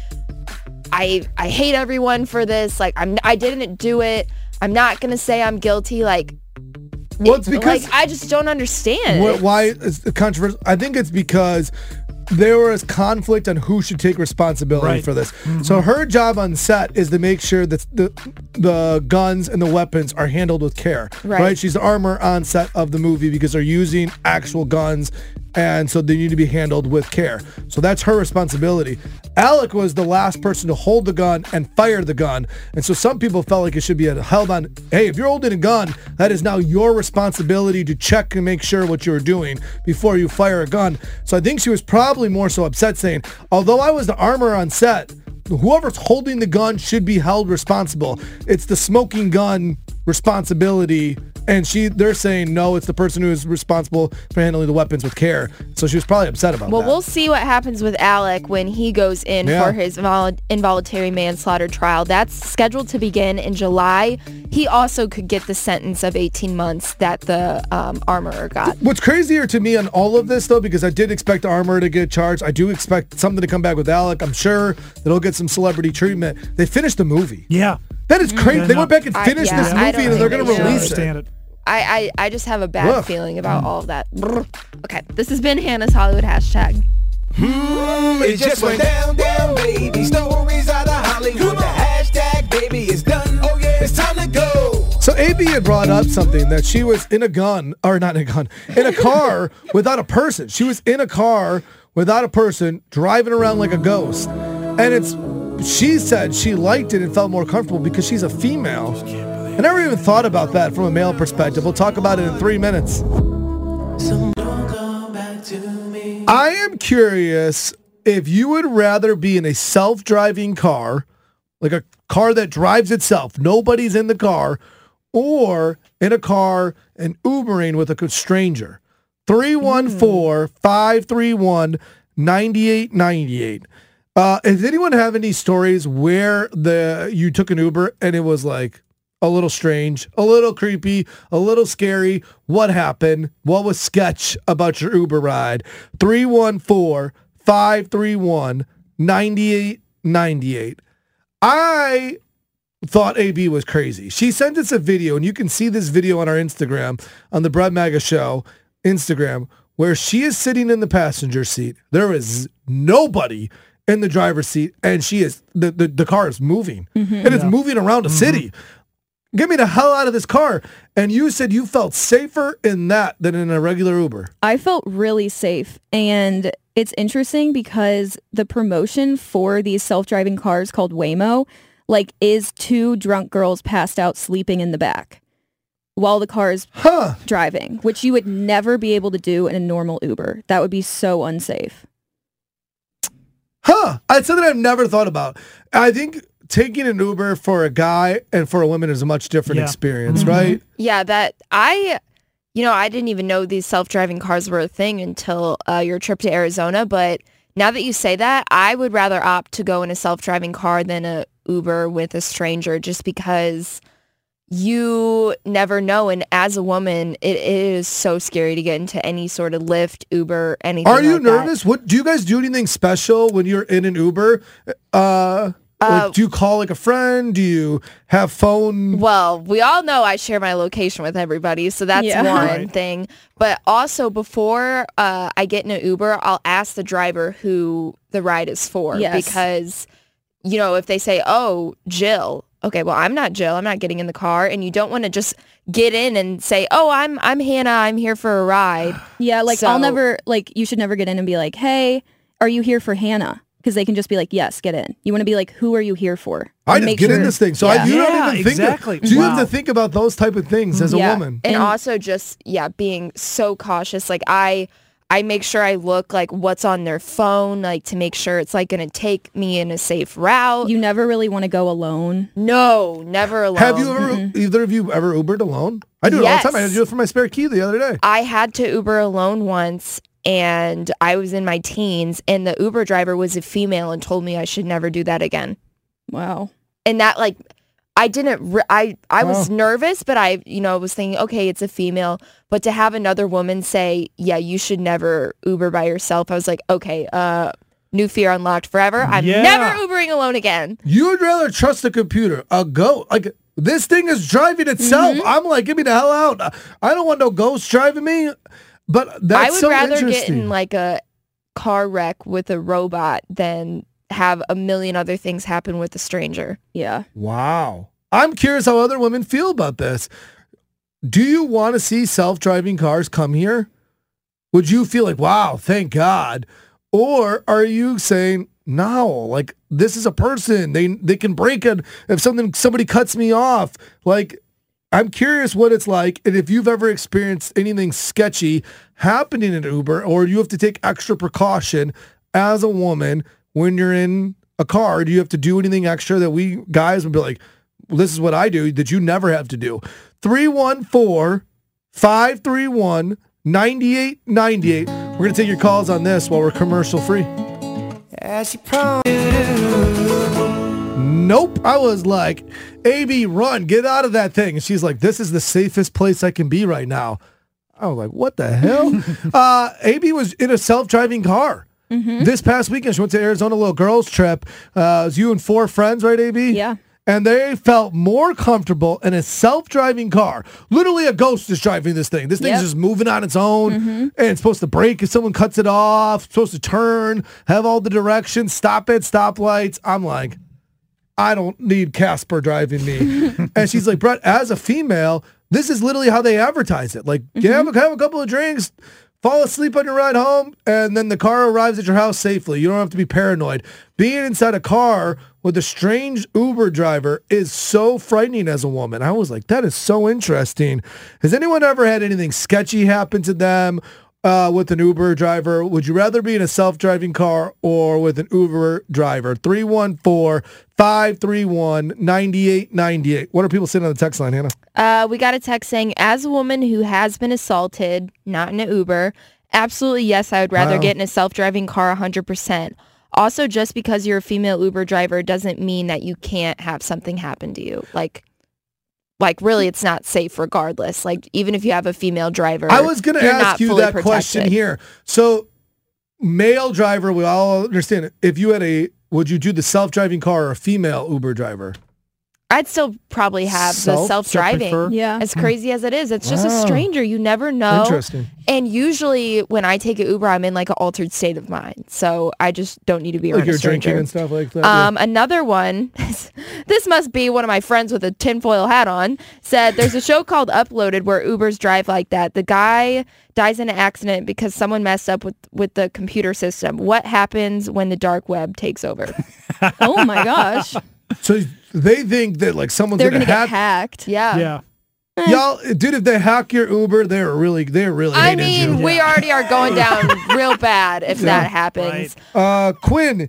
I hate everyone for this, like I didn't do it, I'm not gonna say I'm guilty, like, well, it's because I just don't understand. Why is the controversy? I think it's because there was conflict on who should take responsibility for this. Mm-hmm. So her job on set is to make sure that the guns and the weapons are handled with care. Right? She's the armor on set of the movie because they're using actual guns, and so they need to be handled with care. So that's her responsibility. Alec was the last person to hold the gun and fire the gun. And so some people felt like it should be held on, hey, if you're holding a gun, that is now your responsibility to check and make sure what you're doing before you fire a gun. So I think she was probably more so upset saying, although I was the armor on set, whoever's holding the gun should be held responsible. It's the smoking gun responsibility. And they're saying, no, it's the person who is responsible for handling the weapons with care. So she was probably upset about that. Well, we'll see what happens with Alec when he goes in for his involuntary manslaughter trial. That's scheduled to begin in July. He also could get the sentence of 18 months that the armorer got. What's crazier to me on all of this, though, because I did expect the armorer to get charged. I do expect something to come back with Alec. I'm sure that he'll get some celebrity treatment. They finished the movie. Yeah. That is crazy. They went back and finished this movie, and they're going to release it. I just have a bad feeling about all of that. Okay, this has been Hannah's Hollywood hashtag. It just went down, baby. Stories out of Hollywood. The hashtag, baby, is done. Oh yeah, it's time to go. So AB had brought up something that she was in a car without a person. She was in a car without a person driving around like a ghost. And she said she liked it and felt more comfortable because she's a female. I never even thought about that from a male perspective. We'll talk about it in 3 minutes. I am curious if you would rather be in a self-driving car, like a car that drives itself, nobody's in the car, or in a car and Ubering with a stranger. 314-531-9898. Does anyone have any stories where you took an Uber and it was like a little strange, a little creepy, a little scary? What happened? What was sketch about your Uber ride? 314-531-9898. I thought AB was crazy. She sent us a video, and you can see this video on our Instagram, on the Brett Mega Show Instagram, where she is sitting in the passenger seat. There is nobody in the driver's seat, and she is the car is moving, and it's moving around a city. Get me the hell out of this car. And you said you felt safer in that than in a regular Uber. I felt really safe. And it's interesting because the promotion for these self-driving cars called Waymo, is 2 drunk girls passed out sleeping in the back while the car is driving, which you would never be able to do in a normal Uber. That would be so unsafe. It's something I've never thought about. I think taking an Uber for a guy and for a woman is a much different experience, right? Yeah, I didn't even know these self-driving cars were a thing until your trip to Arizona. But now that you say that, I would rather opt to go in a self-driving car than a Uber with a stranger, just because you never know. And as a woman, it is so scary to get into any sort of Lyft, Uber, anything. Are you nervous? What do you guys do? Anything special when you're in an Uber? Like, do you call like a friend? Do you have phone? Well, we all know I share my location with everybody, so that's one thing. But also before I get in an Uber, I'll ask the driver who the ride is for. Yes. Because, you know, if they say, oh, Jill, okay, well, I'm not Jill. I'm not getting in the car. And you don't want to just get in and say, oh, I'm Hannah. I'm here for a ride. Yeah, like I'll never, like, you should never get in and be like, hey, are you here for Hannah? Because they can just be like, yes, get in. You want to be like, who are you here for? I just get in this thing. So you don't even think you have to think about those type of things as a woman. And also just, being so cautious. Like I make sure I look like what's on their phone, like to make sure it's like going to take me in a safe route. You never really want to go alone. No, never alone. Have you ever, either of you ever Ubered alone? I do it all the time. I had to do it for my spare key the other day. I had to Uber alone once. And I was in my teens, and the Uber driver was a female and told me I should never do that again. Wow. And that, like, I didn't, I was nervous, but I, was thinking, okay, it's a female. But to have another woman say, yeah, you should never Uber by yourself, I was like, okay, new fear unlocked forever. I'm never Ubering alone again. You would rather trust a computer, a ghost. Like, this thing is driving itself. I'm like, get me the hell out. I don't want no ghost driving me. But that's I would rather get in like a car wreck with a robot than have a million other things happen with a stranger. Yeah. Wow. I'm curious how other women feel about this. Do you want to see self-driving cars come here? Would you feel like, wow, thank God? Or are you saying, no, like this is a person. They can break it if somebody cuts me off. Like, I'm curious what it's like, and if you've ever experienced anything sketchy happening in Uber, or you have to take extra precaution as a woman when you're in a car. Do you have to do anything extra that we guys would be like, well, this is what I do that you never have to do? 314-531-9898. We're going to take your calls on this while we're commercial free. As you promised. Nope. I was like, AB, run, get out of that thing. And she's like, this is the safest place I can be right now. I was like, what the hell? AB was in a self-driving car. This past weekend, she went to Arizona, a little girls trip. It was you and 4 friends, right, AB? Yeah. And they felt more comfortable in a self-driving car. Literally a ghost is driving this thing. This thing's just moving on its own. And it's supposed to brake if someone cuts it off. It's supposed to turn, have all the directions, stop at stoplights. I'm like, I don't need Casper driving me. And she's like, Brett, as a female, this is literally how they advertise it. Like, have a couple of drinks, fall asleep on your ride home, and then the car arrives at your house safely. You don't have to be paranoid. Being inside a car with a strange Uber driver is so frightening as a woman. I was like, that is so interesting. Has anyone ever had anything sketchy happen to them with an Uber driver? Would you rather be in a self-driving car or with an Uber driver? 314-531-9898. What are people saying on the text line, Hannah? We got a text saying, as a woman who has been assaulted, not in an Uber, absolutely yes, I would rather get in a self-driving car 100%. Also, just because you're a female Uber driver doesn't mean that you can't have something happen to you. Like really, it's not safe regardless. Like, even if you have a female driver, I was going to ask you that question here. So, male driver, we all understand it. If you had would you do the self-driving car or a female Uber driver? I'd still probably have the self-driving. Yeah. As crazy as it is. It's just a stranger. You never know. Interesting. And usually when I take an Uber, I'm in like an altered state of mind. So I just don't need to be around a stranger. Like you're drinking and stuff like that. Another one, this must be one of my friends with a tinfoil hat on, said there's a show called Uploaded where Ubers drive like that. The guy dies in an accident because someone messed up with the computer system. What happens when the dark web takes over? Oh my gosh. So they think that like someone's They're going to get hacked. Yeah. Y'all, dude, if they hack your Uber, they're really I mean, you. we already are going down real bad if that happens. Right. Quinn,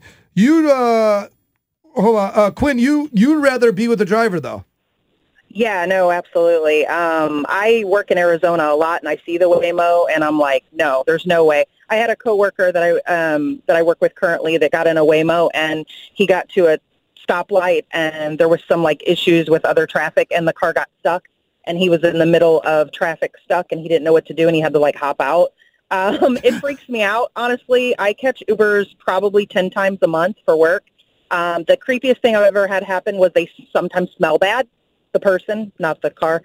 Quinn, you'd rather be with the driver though. Yeah, no, absolutely. I work in Arizona a lot, and I see the Waymo, and I'm like, no, there's no way. I had a coworker that I work with currently that got in a Waymo, and he got to a stoplight, and there was some like issues with other traffic, and the car got stuck, and he was in the middle of traffic stuck, and he didn't know what to do, and he had to like hop out. It freaks me out, honestly. I catch Ubers probably 10 times a month for work, The creepiest thing I've ever had happen was they sometimes smell bad, the person, not the car.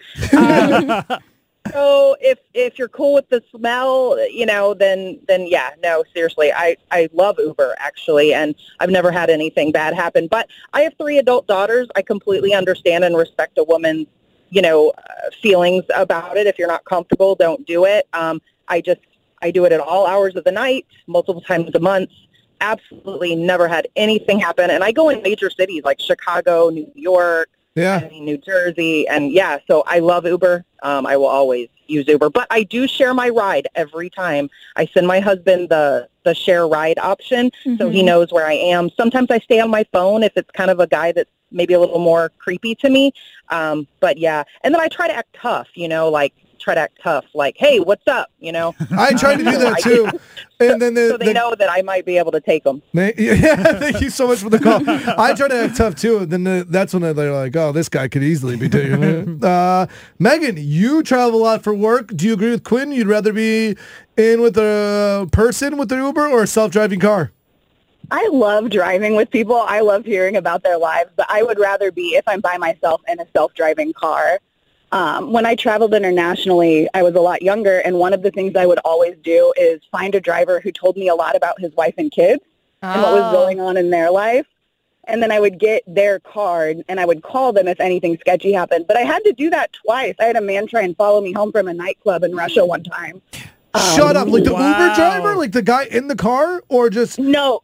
So if you're cool with the smell, then yeah, no, seriously, I love Uber actually, and I've never had anything bad happen. But I have 3 adult daughters. I completely understand and respect a woman's, feelings about it. If you're not comfortable, don't do it. I do it at all hours of the night, multiple times a month. Absolutely never had anything happen. And I go in major cities like Chicago, New York, New Jersey, and so I love Uber. I will always use Uber, but I do share my ride every time. I send my husband the share ride option, so he knows where I am. Sometimes I stay on my phone if it's kind of a guy that's maybe a little more creepy to me. But yeah, and then I try to act tough, like, hey, what's up, I try to do that too. And then so they know that I might be able to take them. Yeah, thank you so much for the call. I try to act tough too. And then that's when they're like, oh, this guy could easily be taken. Megan, you travel a lot for work. Do you agree with Quinn? You'd rather be in with a person with an Uber or a self-driving car? I love driving with people. I love hearing about their lives, but I would rather be, if I'm by myself, in a self-driving car. When I traveled internationally, I was a lot younger, and one of the things I would always do is find a driver who told me a lot about his wife and kids and what was going on in their life. And then I would get their card, and I would call them if anything sketchy happened. But I had to do that twice. I had a man try and follow me home from a nightclub in Russia one time. Shut up. Like the Uber driver? Like the guy in the car? Or just a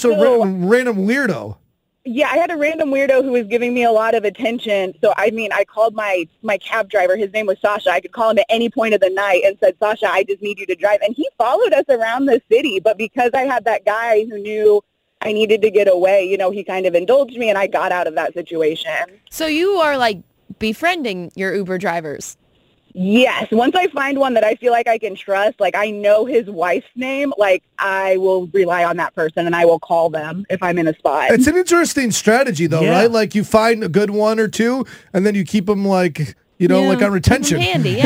random weirdo? Yeah, I had a random weirdo who was giving me a lot of attention. So, I called my cab driver. His name was Sasha. I could call him at any point of the night and said, Sasha, I just need you to drive. And he followed us around the city. But because I had that guy who knew I needed to get away, he kind of indulged me, and I got out of that situation. So you are, like, befriending your Uber drivers? Yes. Once I find one that I feel like I can trust, like I know his wife's name, like I will rely on that person and I will call them if I'm in a spot. It's an interesting strategy though, right? Like you find a good one or two and then you keep them like, like on retention. Handy,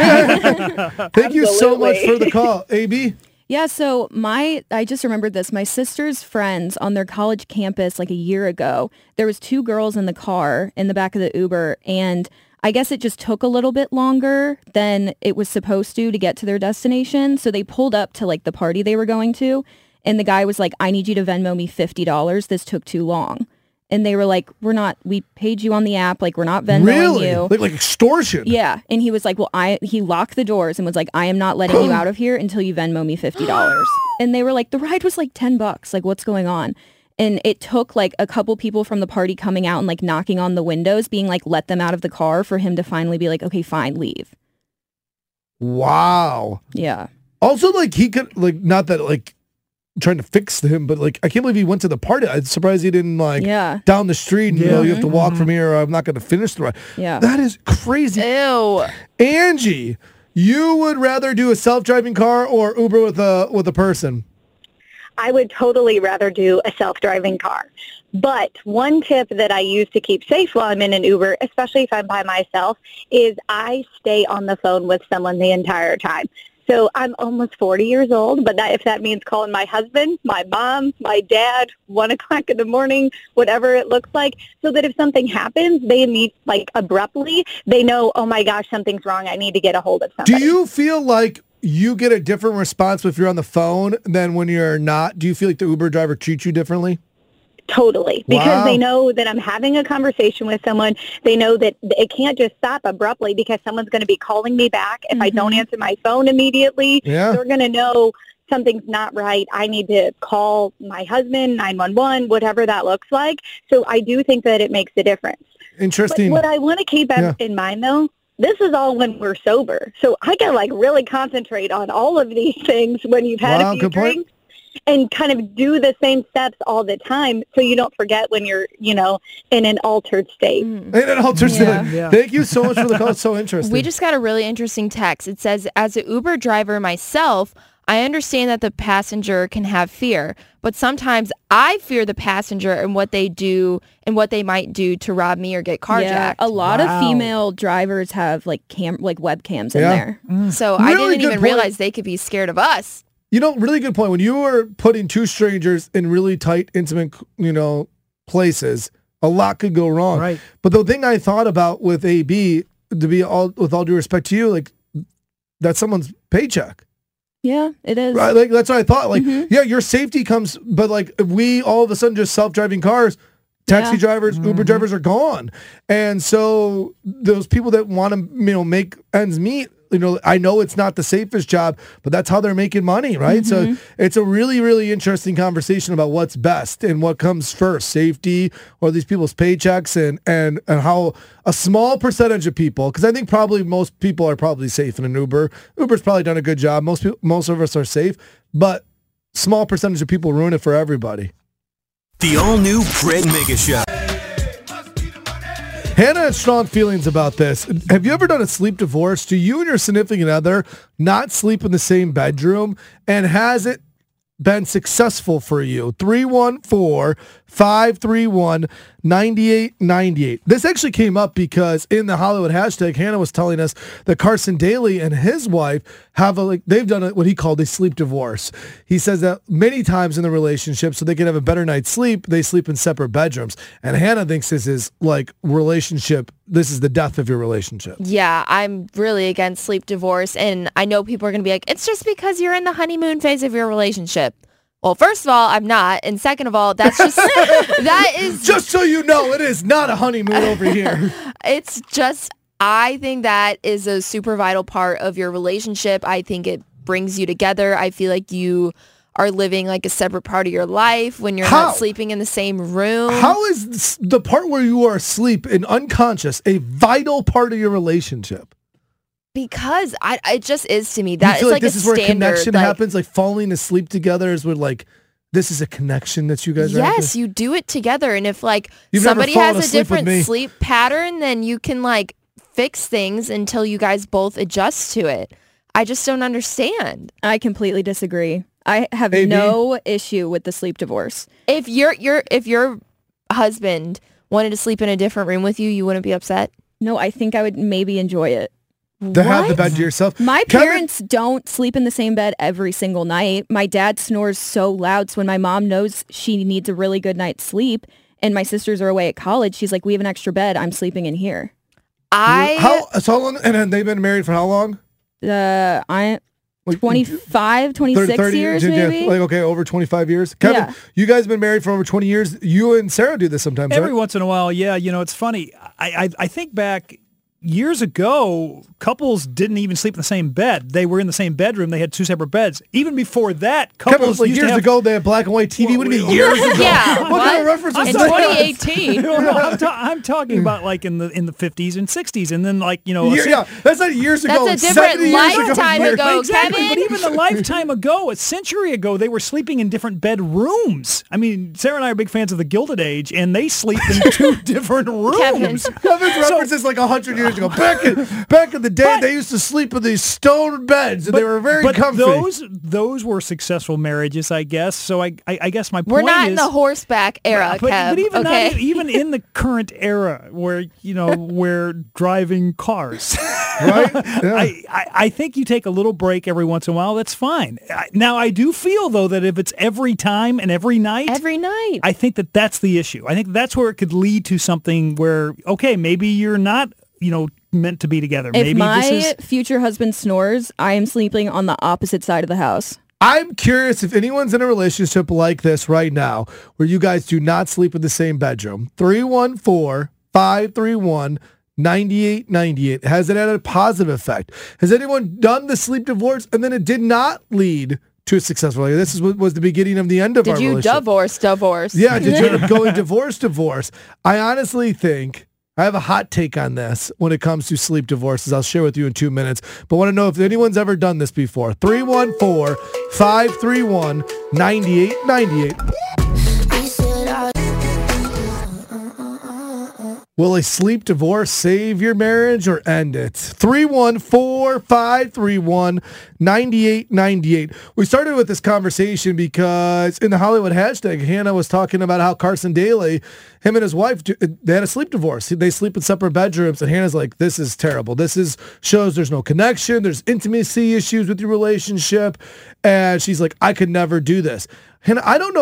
Thank you so much for the call, AB. Yeah, so I just remembered this. My sister's friends on their college campus like a year ago, there was 2 girls in the car in the back of the Uber, and I guess it just took a little bit longer than it was supposed to get to their destination. So they pulled up to like the party they were going to, and the guy was like, I need you to Venmo me $50. This took too long. And they were like, we paid you on the app. Like, we're not Venmoing you. Like extortion. Yeah. And he was like, he locked the doors and was like, I am not letting you out of here until you Venmo me $50. And they were like, the ride was like $10. Like, what's going on? And it took like a couple people from the party coming out and like knocking on the windows, being like, let them out of the car for him to finally be like, okay, fine, leave. Wow. Yeah. Also, like he could not that like trying to fix him, but like I can't believe he went to the party. I'm surprised he didn't down the street and you have to walk from here or I'm not going to finish the ride. Yeah. That is crazy. Ew. Angie, you would rather do a self-driving car or Uber with a person? I would totally rather do a self-driving car. But one tip that I use to keep safe while I'm in an Uber, especially if I'm by myself, is I stay on the phone with someone the entire time. So I'm almost 40 years old, but if that means calling my husband, my mom, my dad, 1 o'clock in the morning, whatever it looks like, so that if something happens, they meet abruptly, they know, oh my gosh, something's wrong. I need to get a hold of somebody. Do you feel like you get a different response if you're on the phone than when you're not? Do you feel like the Uber driver treats you differently? Totally. Because they know that I'm having a conversation with someone. They know that it can't just stop abruptly because someone's going to be calling me back. If I don't answer my phone immediately, they're going to know something's not right. I need to call my husband, 911, whatever that looks like. So I do think that it makes a difference. Interesting. But what I want to keep in mind, though, this is all when we're sober. So I got to really concentrate on all of these things when you've had a few drinks and kind of do the same steps all the time so you don't forget when you're, in an altered state. In an altered state. Yeah. Thank you so much for the call. It's so interesting. We just got a really interesting text. It says, as an Uber driver myself, I understand that the passenger can have fear, but sometimes I fear the passenger and what they do and what they might do to rob me or get carjacked. Yeah, a lot of female drivers have webcams in there. So I didn't even realize they could be scared of us. Really good point. When you are putting 2 strangers in really tight, intimate, places, a lot could go wrong. Right. But the thing I thought about with AB, with all due respect to you, like that's someone's paycheck. Yeah, it is. Right, like that's what I thought. Like, yeah, your safety comes, but like if we all of a sudden just self-driving cars, taxi drivers, Uber drivers are gone, and so those people that want to, make ends meet. I know it's not the safest job, but that's how they're making money, right? So it's a really, really interesting conversation about what's best and what comes first, safety or these people's paychecks, and how a small percentage of people, because I think probably most people are probably safe in an Uber. Uber's probably done a good job. Most of us are safe, but small percentage of people ruin it for everybody. The all-new Brett Mega Show. Hannah has strong feelings about this. Have you ever done a sleep divorce? Do you and your significant other not sleep in the same bedroom? And has it been successful for you? 314-531-9898. This actually came up because in the Hollywood hashtag, Hannah was telling us that Carson Daly and his wife they've done what he called a sleep divorce. He says that many times in the relationship, so they can have a better night's sleep, they sleep in separate bedrooms. And Hannah thinks this is like this is the death of your relationship. Yeah, I'm really against sleep divorce, and I know people are going to be like, it's just because you're in the honeymoon phase of your relationship. Well, first of all, I'm not, and second of all, that's just that is just so you know, it is not a honeymoon over here. It's just, I think that is a super vital part of your relationship. I think it brings you together. I feel like you are living like a separate part of your life when you're not sleeping in the same room. How is the part where you are asleep and unconscious a vital part of your relationship? Because it just is to me. That is like this is where a connection like, happens. Like falling asleep together is where this is a connection that you guys are having? Yes, you do it together. And if somebody has a different sleep pattern, then you can fix things until you guys both adjust to it. I just don't understand. I completely disagree. I have no issue with the sleep divorce. If your husband wanted to sleep in a different room with you, you wouldn't be upset? No, I think I would maybe enjoy it. To have the bed to yourself. My parents don't sleep in the same bed every single night. My dad snores so loud, so when my mom knows she needs a really good night's sleep and my sisters are away at college, she's like, we have an extra bed. I'm sleeping in here. How long? And they've been married for how long? 25, 26 30 years, maybe. Over 25 years. Kevin, you guys have been married for over 20 years. You and Sarah do this sometimes, Every once in a while, yeah. It's funny. I think back years ago, couples didn't even sleep in the same bed. They were in the same bedroom. They had two separate beds. Even before that, couples Kevin, years ago, they had black and white TV. What do you mean years ago? Yeah, what kind of reference was in that? 2018? I'm talking about in the 50s and 60s, and then that's not years ago. That's a different lifetime ago, exactly, Kevin. But even a lifetime ago, a century ago, they were sleeping in different bedrooms. I mean, Sarah and I are big fans of the Gilded Age, and they sleep in two different rooms. Kevin's reference is 100 years ago. Back in the day, they used to sleep in these stone beds, and they were very comfy. Those were successful marriages, I guess. So I guess my point is... We're not in the horseback era, Kev. But even in the current era where, we're driving cars, right? Yeah. I think you take a little break every once in a while. That's fine. Now, I do feel, though, that if it's every time and every night, I think that's the issue. I think that's where it could lead to something where, okay, maybe you're not, meant to be together. If my future husband snores, I am sleeping on the opposite side of the house. I'm curious if anyone's in a relationship like this right now, where you guys do not sleep in the same bedroom. 314-531-9898. Has it had a positive effect? Has anyone done the sleep divorce and then it did not lead to a successful? This was the beginning of the end of our relationship. Did you divorce? Yeah, did you end up going divorce? I honestly think I have a hot take on this when it comes to sleep divorces. I'll share with you in 2 minutes. But I want to know if anyone's ever done this before. 314-531-9898. Will a sleep divorce save your marriage or end it? 314-531-9898. We started with this conversation because in the Hollywood hashtag, Hannah was talking about how Carson Daly, him and his wife, they had a sleep divorce. They sleep in separate bedrooms, and Hannah's like, this is terrible. Shows there's no connection. There's intimacy issues with your relationship. And she's like, I could never do this. Hannah, I don't know.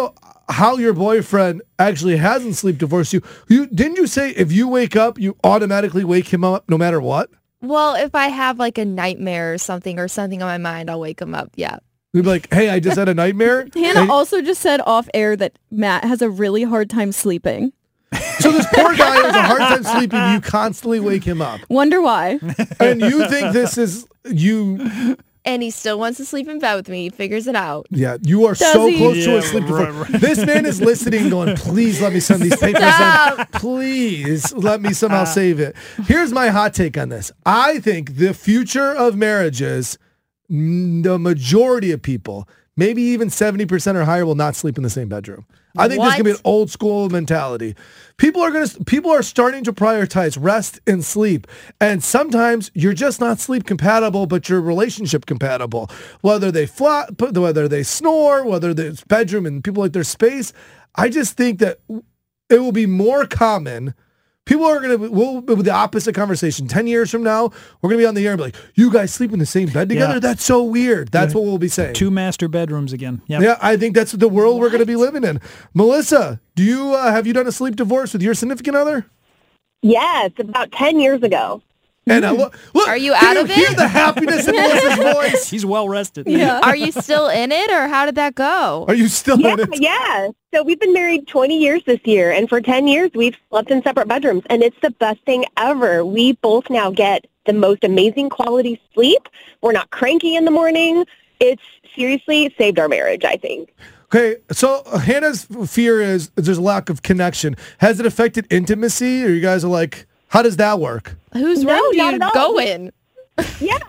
how your boyfriend actually hasn't sleep divorced you. Didn't you say if you wake up, you automatically wake him up no matter what? Well, if I have like a nightmare or something on my mind, I'll wake him up. Yeah. You'd be like, hey, I just had a nightmare. Hannah also just said off air that Matt has a really hard time sleeping. So this poor guy has a hard time sleeping. You constantly wake him up. Wonder why. And you think this is you... And he still wants to sleep in bed with me. He figures it out. Yeah, you are so close to a sleep divorce. Right. This man is listening going, please let me send these papers in. Please let me somehow save it. Here's my hot take on this. I think the future of marriages, the majority of people, maybe even 70% or higher, will not sleep in the same bedroom. I think this is going to be an old school mentality. People are starting to prioritize rest and sleep. And sometimes you're just not sleep compatible, but you're relationship compatible. Whether they whether they snore, whether there's bedroom and people like their space. I just think that it will be more common. People are going to, we'll with the opposite conversation. 10 years from now, we're going to be on the air and be like, you guys sleep in the same bed together? Yeah. That's so weird. That's what we'll be saying. 2 master bedrooms again. Yep. Yeah, I think that's the world we're going to be living in. Melissa, do you have you done a sleep divorce with your significant other? Yes, about 10 years ago. And look, are you out of it? Hear the happiness in Melissa's voice. He's well rested. Yeah. Are you still in it, or how did that go? Are you still in it? Yeah. So we've been married 20 years this year, and for 10 years we've slept in separate bedrooms, and it's the best thing ever. We both now get the most amazing quality sleep. We're not cranky in the morning. It's seriously saved our marriage, I think. Okay, so Hannah's fear is there's a lack of connection. Has it affected intimacy, or you guys are like, how does that work? Whose room do you go in? Yeah,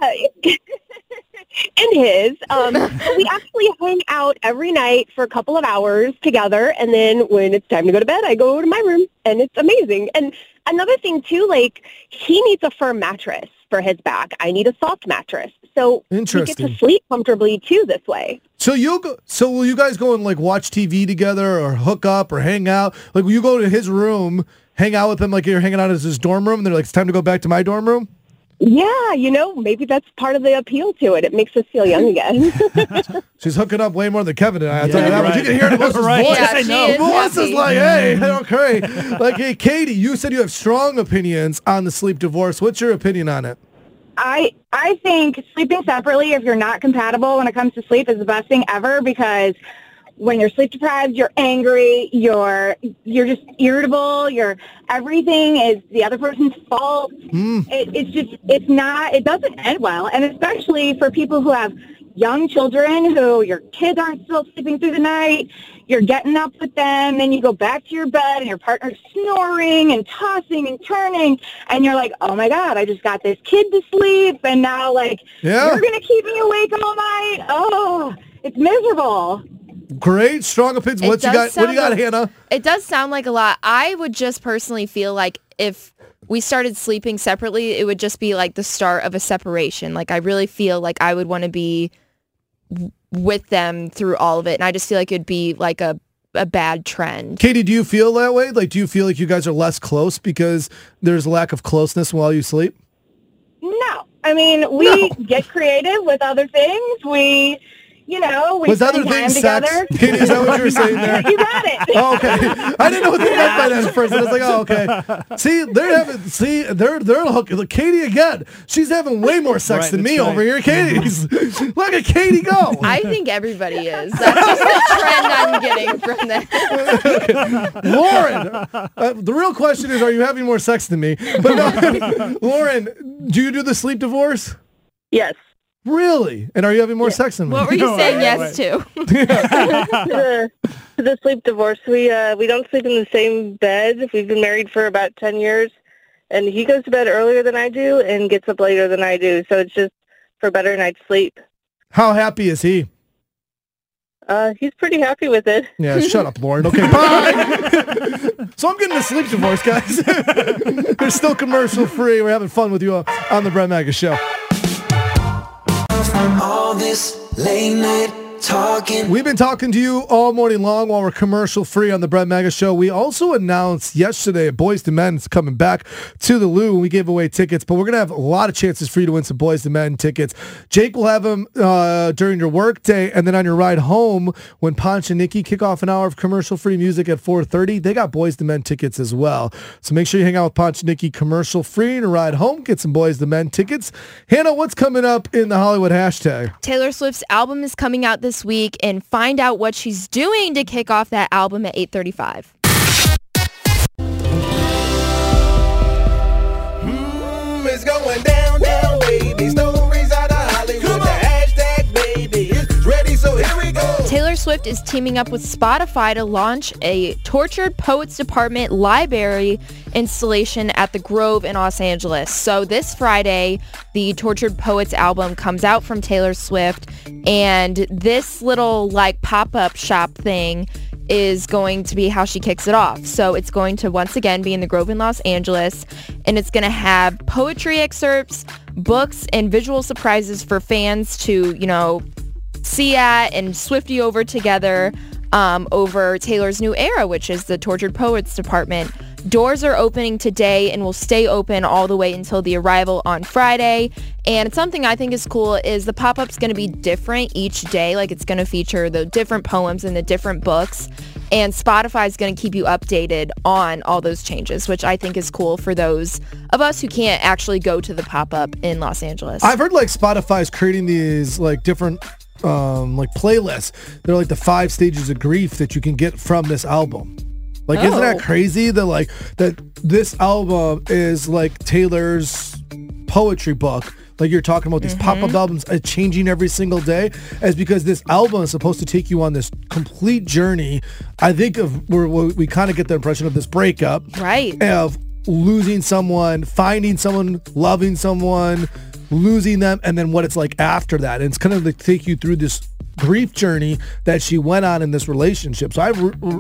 in his. We actually hang out every night for a couple of hours together, and then when it's time to go to bed, I go to my room, and it's amazing. And another thing, too, like, he needs a firm mattress for his back. I need a soft mattress. So we get to sleep comfortably, too, this way. So will you guys go and, like, watch TV together or hook up or hang out? Like, will you go to his room, hang out with him like you're hanging out at his dorm room, and they're like, it's time to go back to my dorm room? Yeah, maybe that's part of the appeal to it. It makes us feel young again. She's hooking up way more than Kevin and I. I'll tell you that much. You can hear Melissa's voice. Yeah, I know. Melissa's like, hey, okay. Like, hey, Katie, you said you have strong opinions on the sleep divorce. What's your opinion on it? I think sleeping separately, if you're not compatible when it comes to sleep, is the best thing ever, because when you're sleep deprived, you're angry, you're just irritable, everything is the other person's fault. It doesn't end well. And especially for people who have young children who your kids aren't still sleeping through the night, you're getting up with them, and you go back to your bed and your partner's snoring and tossing and turning, and you're like, oh my God, I just got this kid to sleep, and now you're going to keep me awake all night. Oh, it's miserable. Great, strong opinions. What do you got, Hannah? It does sound like a lot. I would just personally feel like if we started sleeping separately, it would just be like the start of a separation. Like, I really feel like I would want to be with them through all of it, and I just feel like it'd be like a bad trend. Katie, do you feel that way? Like, do you feel like you guys are less close because there's a lack of closeness while you sleep? No. I mean, we get creative with other things. We spend time together. Katie, is that what you were saying there? You got it. Oh, okay. I didn't know what they meant by that at first. I was like, oh, okay. They're hooking. Katie again. She's having way more sex than me over here. Katie's. Look at Katie go. I think everybody is. That's just the trend I'm getting from that. Okay. Lauren, the real question is, are you having more sex than me? But no, Lauren, do you do the sleep divorce? Yes. Really? And are you having more sex than me? What were you saying yes to? The sleep divorce. We don't sleep in the same bed. We've been married for about 10 years, and he goes to bed earlier than I do and gets up later than I do. So it's just for better night's sleep. How happy is he? He's pretty happy with it. Yeah, shut up, Lauren. Okay, bye. So I'm getting a sleep divorce, guys. They're still commercial free. We're having fun with you on the Brett Mega Show. All this late night talking. We've been talking to you all morning long while we're commercial free on the Brett Mega Show. We also announced yesterday Boyz II Men is coming back to the Lou, and we gave away tickets, but we're going to have a lot of chances for you to win some Boyz II Men tickets. Jake will have them during your work day, and then on your ride home when Ponch and Nikki kick off an hour of commercial free music at 4:30, they got Boyz II Men tickets as well. So make sure you hang out with Ponch and Nikki commercial free and ride home. Get some Boyz II Men tickets. Hannah, what's coming up in the Hollywood hashtag? Taylor Swift's album is coming out this week, and find out what she's doing to kick off that album at 8:35. It's going down, down, baby. Stories out of Hollywood. The hashtag, baby, is ready, so here we go. Taylor Swift is teaming up with Spotify to launch a Tortured Poets Department library installation at the Grove in Los Angeles. So this Friday, the Tortured Poets album comes out from Taylor Swift, and this little like pop-up shop thing is going to be how she kicks it off. So it's going to once again be in the Grove in Los Angeles, and it's going to have poetry excerpts, books, and visual surprises for fans to, you know, see at and Swiftie over together over Taylor's new era, which is the Tortured Poets Department. Doors are opening today and will stay open all the way until the arrival on Friday. And something I think is cool is the pop-up's going to be different each day. Like, it's going to feature the different poems and the different books. And Spotify is going to keep you updated on all those changes, which I think is cool for those of us who can't actually go to the pop-up in Los Angeles. I've heard like Spotify is creating these like different like playlists. They're like the 5 stages of grief that you can get from this album. Like, isn't that crazy that like that this album is like Taylor's poetry book? Like you're talking about these pop-up albums changing every single day, as because this album is supposed to take you on this complete journey. I think of where we kind of get the impression of this breakup, right? Of losing someone, finding someone, loving someone, losing them, and then what it's like after that. And it's kind of like take you through this grief journey that she went on in this relationship. So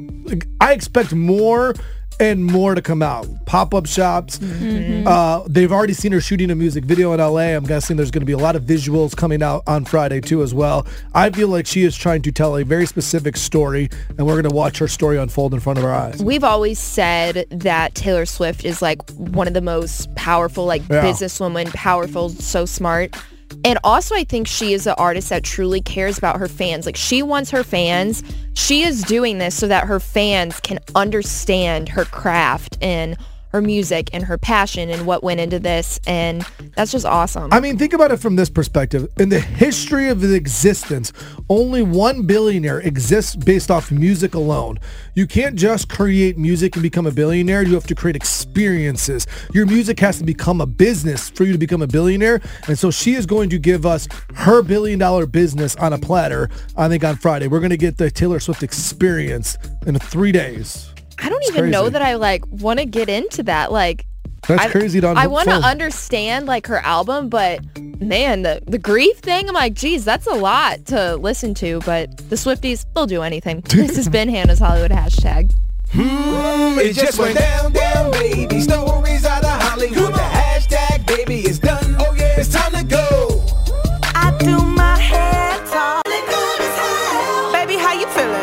I expect more and more to come out. Pop-up shops. They've already seen her shooting a music video in LA. I'm guessing there's going to be a lot of visuals coming out on Friday too as well. I feel like she is trying to tell a very specific story, and we're going to watch her story unfold in front of our eyes. We've always said that Taylor Swift is like one of the most powerful, like businesswoman, powerful, so smart. And also, I think she is an artist that truly cares about her fans. Like, she wants her fans. She is doing this so that her fans can understand her craft and her music and her passion and what went into this. And that's just awesome. I mean, think about it from this perspective. In the history of the existence, only one billionaire exists based off music alone. You can't just create music and become a billionaire. You have to create experiences. Your music has to become a business for you to become a billionaire. And so she is going to give us her $1 billion business on a platter, I think, on Friday. We're going to get the Taylor Swift experience in 3 days. I don't even know that I like want to get into that. Like, that's crazy. I want to understand like her album, but man, the grief thing, I'm like, geez, that's a lot to listen to. But the Swifties, they'll do anything. This has been Hannah's Hollywood hashtag. It just went down, down, baby. Stories out of Hollywood. The hashtag, baby, is done. Oh yeah, it's time to go. I do my hair talk. Baby, how you feeling?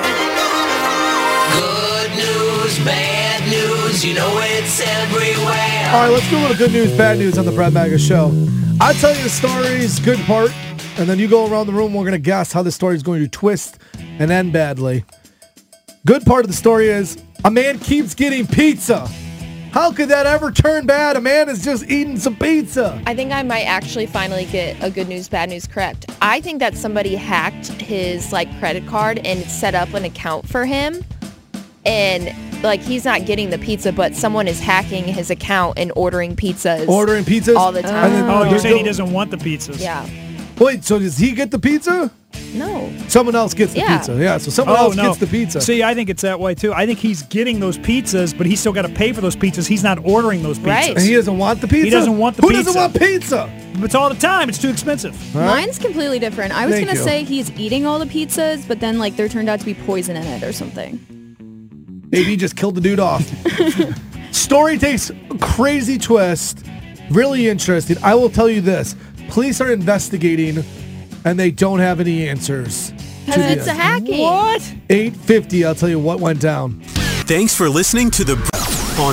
Good news, bad news, you know it's everywhere. All right, let's do a little good news, bad news on the Brett Mega Show. I'll tell you the story's good part, and then you go around the room. We're going to guess how the story is going to twist and end badly. Good part of the story is a man keeps getting pizza. How could that ever turn bad? A man is just eating some pizza. I think I might actually finally get a good news, bad news correct. I think that somebody hacked his like credit card and set up an account for him. And like he's not getting the pizza, but someone is hacking his account and ordering pizzas all the time. You're saying he doesn't want the pizzas. Yeah. Wait, so does he get the pizza? No. Someone else gets the pizza. Yeah, so someone else gets the pizza. See, I think it's that way too. I think he's getting those pizzas, but he's still got to pay for those pizzas. He's not ordering those pizzas. Right. And he doesn't want the pizza? He doesn't want the pizza. Who doesn't want pizza? It's all the time. It's too expensive. Mine's completely different. I was Thank going to you. say he's eating all the pizzas, but then like there turned out to be poison in it or something. Maybe he just killed the dude off. Story takes a crazy twist. Really interesting. I will tell you this. Police are investigating, and they don't have any answers. It's a hacking. What? 8:50. I'll tell you what went down. Thanks for listening to the on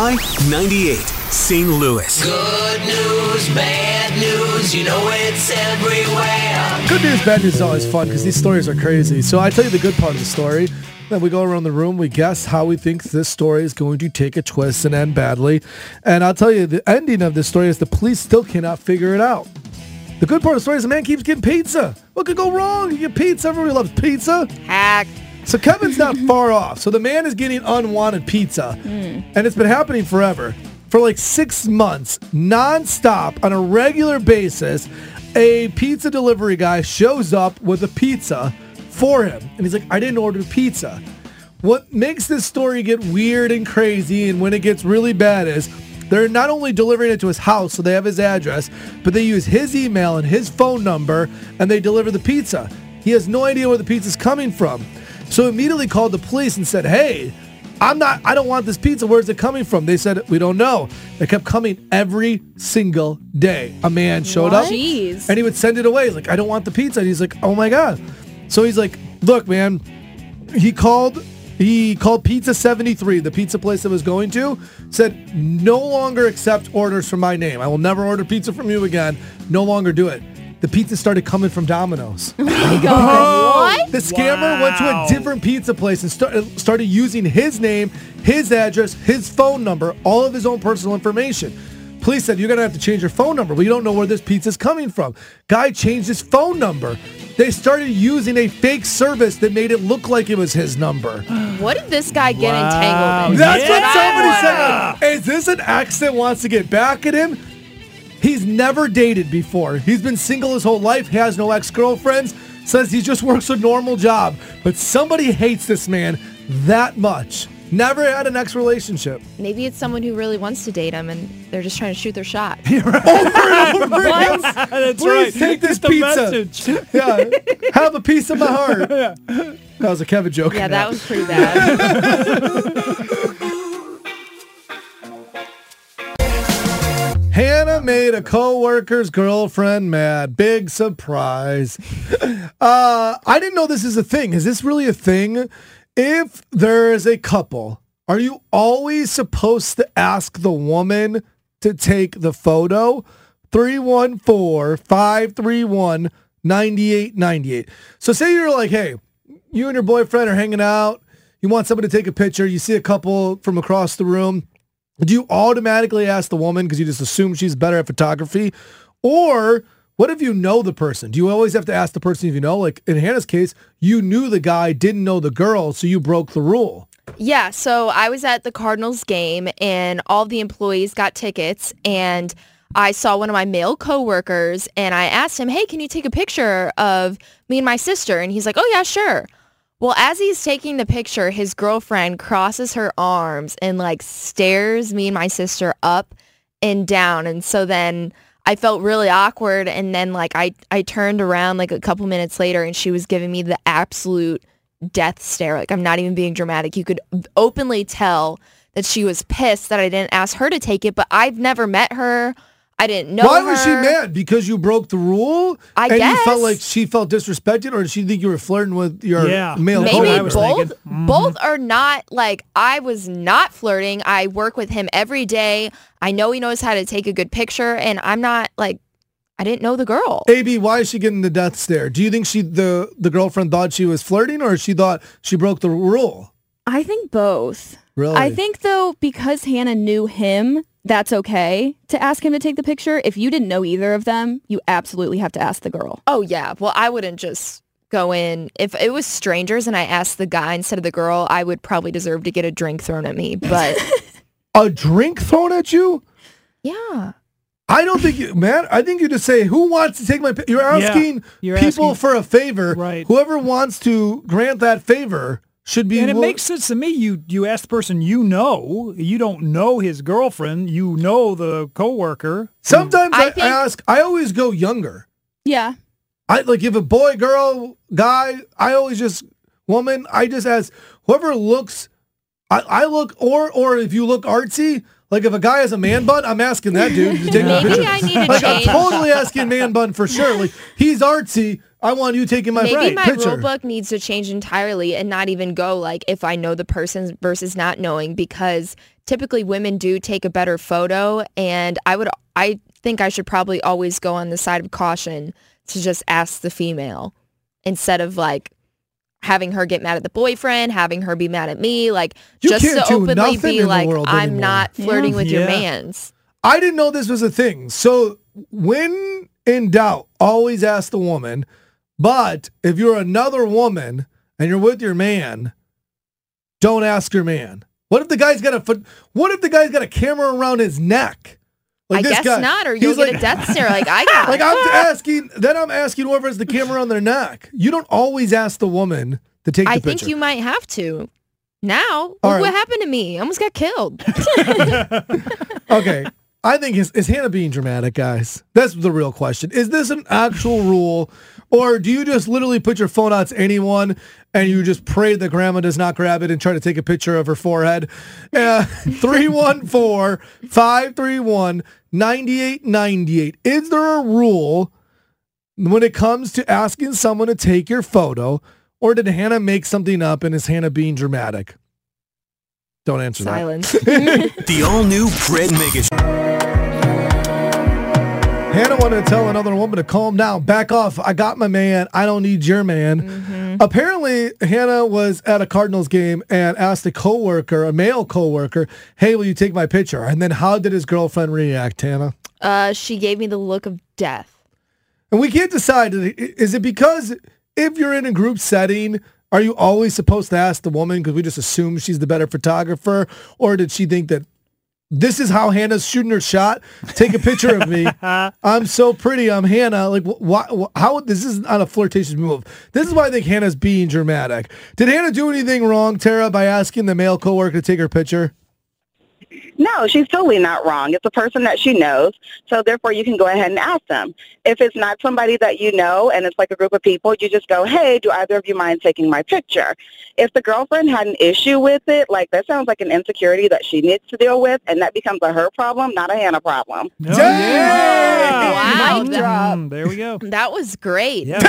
Y98 St. Louis. Good news, bad news, you know it's everywhere. Good news, bad news is always fun because these stories are crazy. So I tell you the good part of the story. Then we go around the room, we guess how we think this story is going to take a twist and end badly. And I'll tell you, the ending of this story is the police still cannot figure it out. The good part of the story is the man keeps getting pizza. What could go wrong? You get pizza. Everybody loves pizza. Hack. So Kevin's not far off. So the man is getting unwanted pizza. And it's been happening forever. For like 6 months, nonstop, on a regular basis, a pizza delivery guy shows up with a pizza for him. And he's like, I didn't order pizza. What makes this story get weird and crazy and when it gets really bad is they're not only delivering it to his house, so they have his address, but they use his email and his phone number and they deliver the pizza. He has no idea where the pizza's coming from. So immediately called the police and said, hey, I don't want this pizza. Where's it coming from? They said, we don't know. It kept coming every single day. A man showed up and he would send it away. He's like, I don't want the pizza. And he's like, oh my God. So he's like, look, man, he called Pizza 73, the pizza place that was going to, said, no longer accept orders from my name. I will never order pizza from you again. No longer do it. The pizza started coming from Domino's. Oh my God. What? The scammer went to a different pizza place and started using his name, his address, his phone number, all of his own personal information. Police said, you're going to have to change your phone number. We don't know where this pizza's coming from. Guy changed his phone number. They started using a fake service that made it look like it was his number. What did this guy get entangled in? That's what somebody said. Is this an ex that wants to get back at him? He's never dated before. He's been single his whole life, has no ex-girlfriends, says he just works a normal job. But somebody hates this man that much. Never had an ex-relationship. Maybe it's someone who really wants to date him and they're just trying to shoot their shot. Over and over again. That's Please right. take this Get the pizza. message. Yeah. Have a piece of my heart. Yeah. That was a Kevin joke. Yeah, that was pretty bad. Hannah made a co-worker's girlfriend mad. Big surprise. I didn't know this is a thing. Is this really a thing? If there is a couple, are you always supposed to ask the woman to take the photo? 314-531-9898. So say you're like, hey, you and your boyfriend are hanging out. You want somebody to take a picture. You see a couple from across the room. Do you automatically ask the woman because you just assume she's better at photography? Or what if you know the person? Do you always have to ask the person if you know? Like in Hannah's case, you knew the guy, didn't know the girl, so you broke the rule. Yeah, so I was at the Cardinals game and all the employees got tickets and I saw one of my male coworkers and I asked him, hey, can you take a picture of me and my sister? And he's like, oh, yeah, sure. Well, as he's taking the picture, his girlfriend crosses her arms and like stares me and my sister up and down. And so then I felt really awkward. And then like I turned around like a couple minutes later and she was giving me the absolute death stare. Like I'm not even being dramatic. You could openly tell that she was pissed that I didn't ask her to take it, but I've never met her. I didn't know Why her. was she mad? Because you broke the rule? I and guess. You felt like she felt disrespected, or did she think you were flirting with your male Maybe coworker? both are not, like, I was not flirting. I work with him every day. I know he knows how to take a good picture, and I'm not, like, I didn't know the girl. AB, why is she getting the death stare? Do you think the girlfriend thought she was flirting, or she thought she broke the rule? I think both. Really? I think, though, because Hannah knew him, that's okay to ask him to take the picture. If you didn't know either of them, you absolutely have to ask the girl. Oh, yeah. Well, I wouldn't just go in. If it was strangers and I asked the guy instead of the girl, I would probably deserve to get a drink thrown at me. But a drink thrown at you? Yeah. I don't think you, man, I think you just say, who wants to take my picture? You're asking people for a favor. Right. Whoever wants to grant that favor should be. And it makes sense to me. You ask the person you know. You don't know his girlfriend. You know the coworker. Sometimes I always go younger. Yeah. I like if a boy, girl, guy, I always just woman, I just ask whoever looks I look or if you look artsy, like if a guy has a man bun, I'm asking that dude to take a picture. I need to like change. I'm totally asking man bun for sure. Like he's artsy. I want you taking my Maybe my picture. rule book needs to change entirely and not even go like if I know the person versus not knowing, because typically women do take a better photo, and I think I should probably always go on the side of caution to just ask the female instead of like having her get mad at the boyfriend, having her be mad at me, like You just can't to do openly nothing be in the like, world I'm anymore. not flirting with your Yeah. mans. I didn't know this was a thing. So when in doubt, always ask the woman. But if you're another woman and you're with your man, don't ask your man. What if the guy's got a camera around his neck? I this guess guy, not, or he's you'll get like- a death stare like I got. Like I'm asking whoever has the camera on their neck. You don't always ask the woman to take the I picture. think you might have to. Now, All look right. what happened to me. I almost got killed. Okay. I think is Hannah being dramatic, guys? That's the real question. Is this an actual rule, or do you just literally put your phone out to anyone and you just pray that grandma does not grab it and try to take a picture of her forehead? 314-531-9898. Is there a rule when it comes to asking someone to take your photo, or did Hannah make something up and is Hannah being dramatic? Don't answer Silence. The all-new Fred Mega Show. Hannah wanted to tell another woman to calm down, back off. I got my man. I don't need your man. Mm-hmm. Apparently, Hannah was at a Cardinals game and asked a male coworker, hey, will you take my picture? And then how did his girlfriend react, Hannah? She gave me the look of death. And we can't decide. Is it because if you're in a group setting, are you always supposed to ask the woman because we just assume she's the better photographer? Or did she think that this is how Hannah's shooting her shot? Take a picture of me. I'm so pretty. I'm Hannah. Like, how? This is not a flirtatious move. This is why I think Hannah's being dramatic. Did Hannah do anything wrong, Tara, by asking the male coworker to take her picture? No, she's totally not wrong. It's a person that she knows, so therefore you can go ahead and ask them. If it's not somebody that you know and it's like a group of people, you just go, hey, do either of you mind taking my picture? If the girlfriend had an issue with it, like that sounds like an insecurity that she needs to deal with, and that becomes a her problem, not a Hannah problem. Oh, Wow. Mic drop. There we go. That was great. Yeah.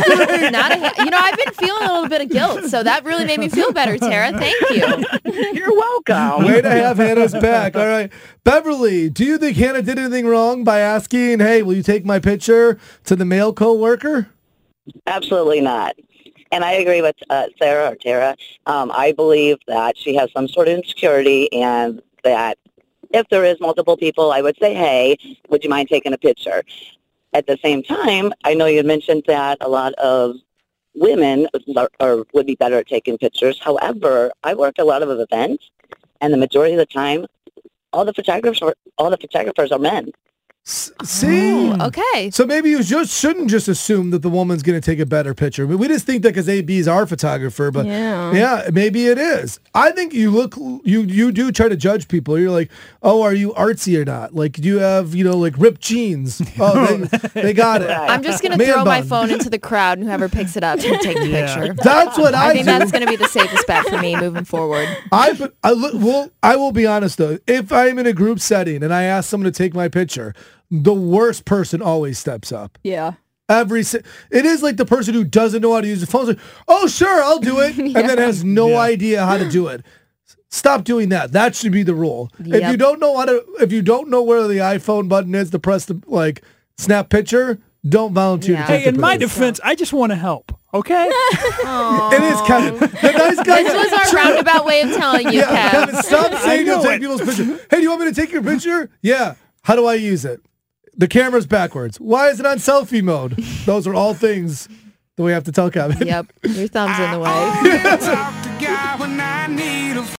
I've been feeling a little bit of guilt, so that really made me feel better, Tara. Thank you. You're welcome. Way to have Hannah's back. All right. Beverly, do you think Hannah did anything wrong by asking, hey, will you take my picture to the male coworker? Absolutely not. And I agree with Sarah or Tara. I believe that she has some sort of insecurity, and that if there is multiple people, I would say, hey, would you mind taking a picture? At the same time, I know you mentioned that a lot of women would be better at taking pictures. However, I work a lot of events, and the majority of the time, all the photographers are men. See? Oh, okay. So maybe you just shouldn't just assume that the woman's going to take a better picture. We just think that because AB is our photographer, but yeah, maybe it is. I think you do try to judge people. You're like, oh, are you artsy or not? Like, do you have, like ripped jeans? Oh, they got it. I'm just going to Man throw my bun. phone into the crowd, and whoever picks it up can take the picture. That's what I think do. that's going to be the safest bet for me moving forward. I will be honest though. If I'm in a group setting and I ask someone to take my picture, the worst person always steps up. Yeah. It is like the person who doesn't know how to use the phone. Like, oh, sure, I'll do it, and then has no idea how to do it. Stop doing that. That should be the rule. Yep. If you don't know where the iPhone button is to press the snap picture, don't volunteer to take Hey, the in my picture. defense, I just want to help. Okay. It is Kevin. The nice guy. This was our roundabout way of telling you, Yeah, Kev. Kevin, stop saying I you'll know take it. people's picture. Hey, do you want me to take your picture? Yeah. How do I use it? The camera's backwards. Why is it on selfie mode? Those are all things that we have to tell Kevin. Yep. Your thumb's in the way. Talk to God when I need a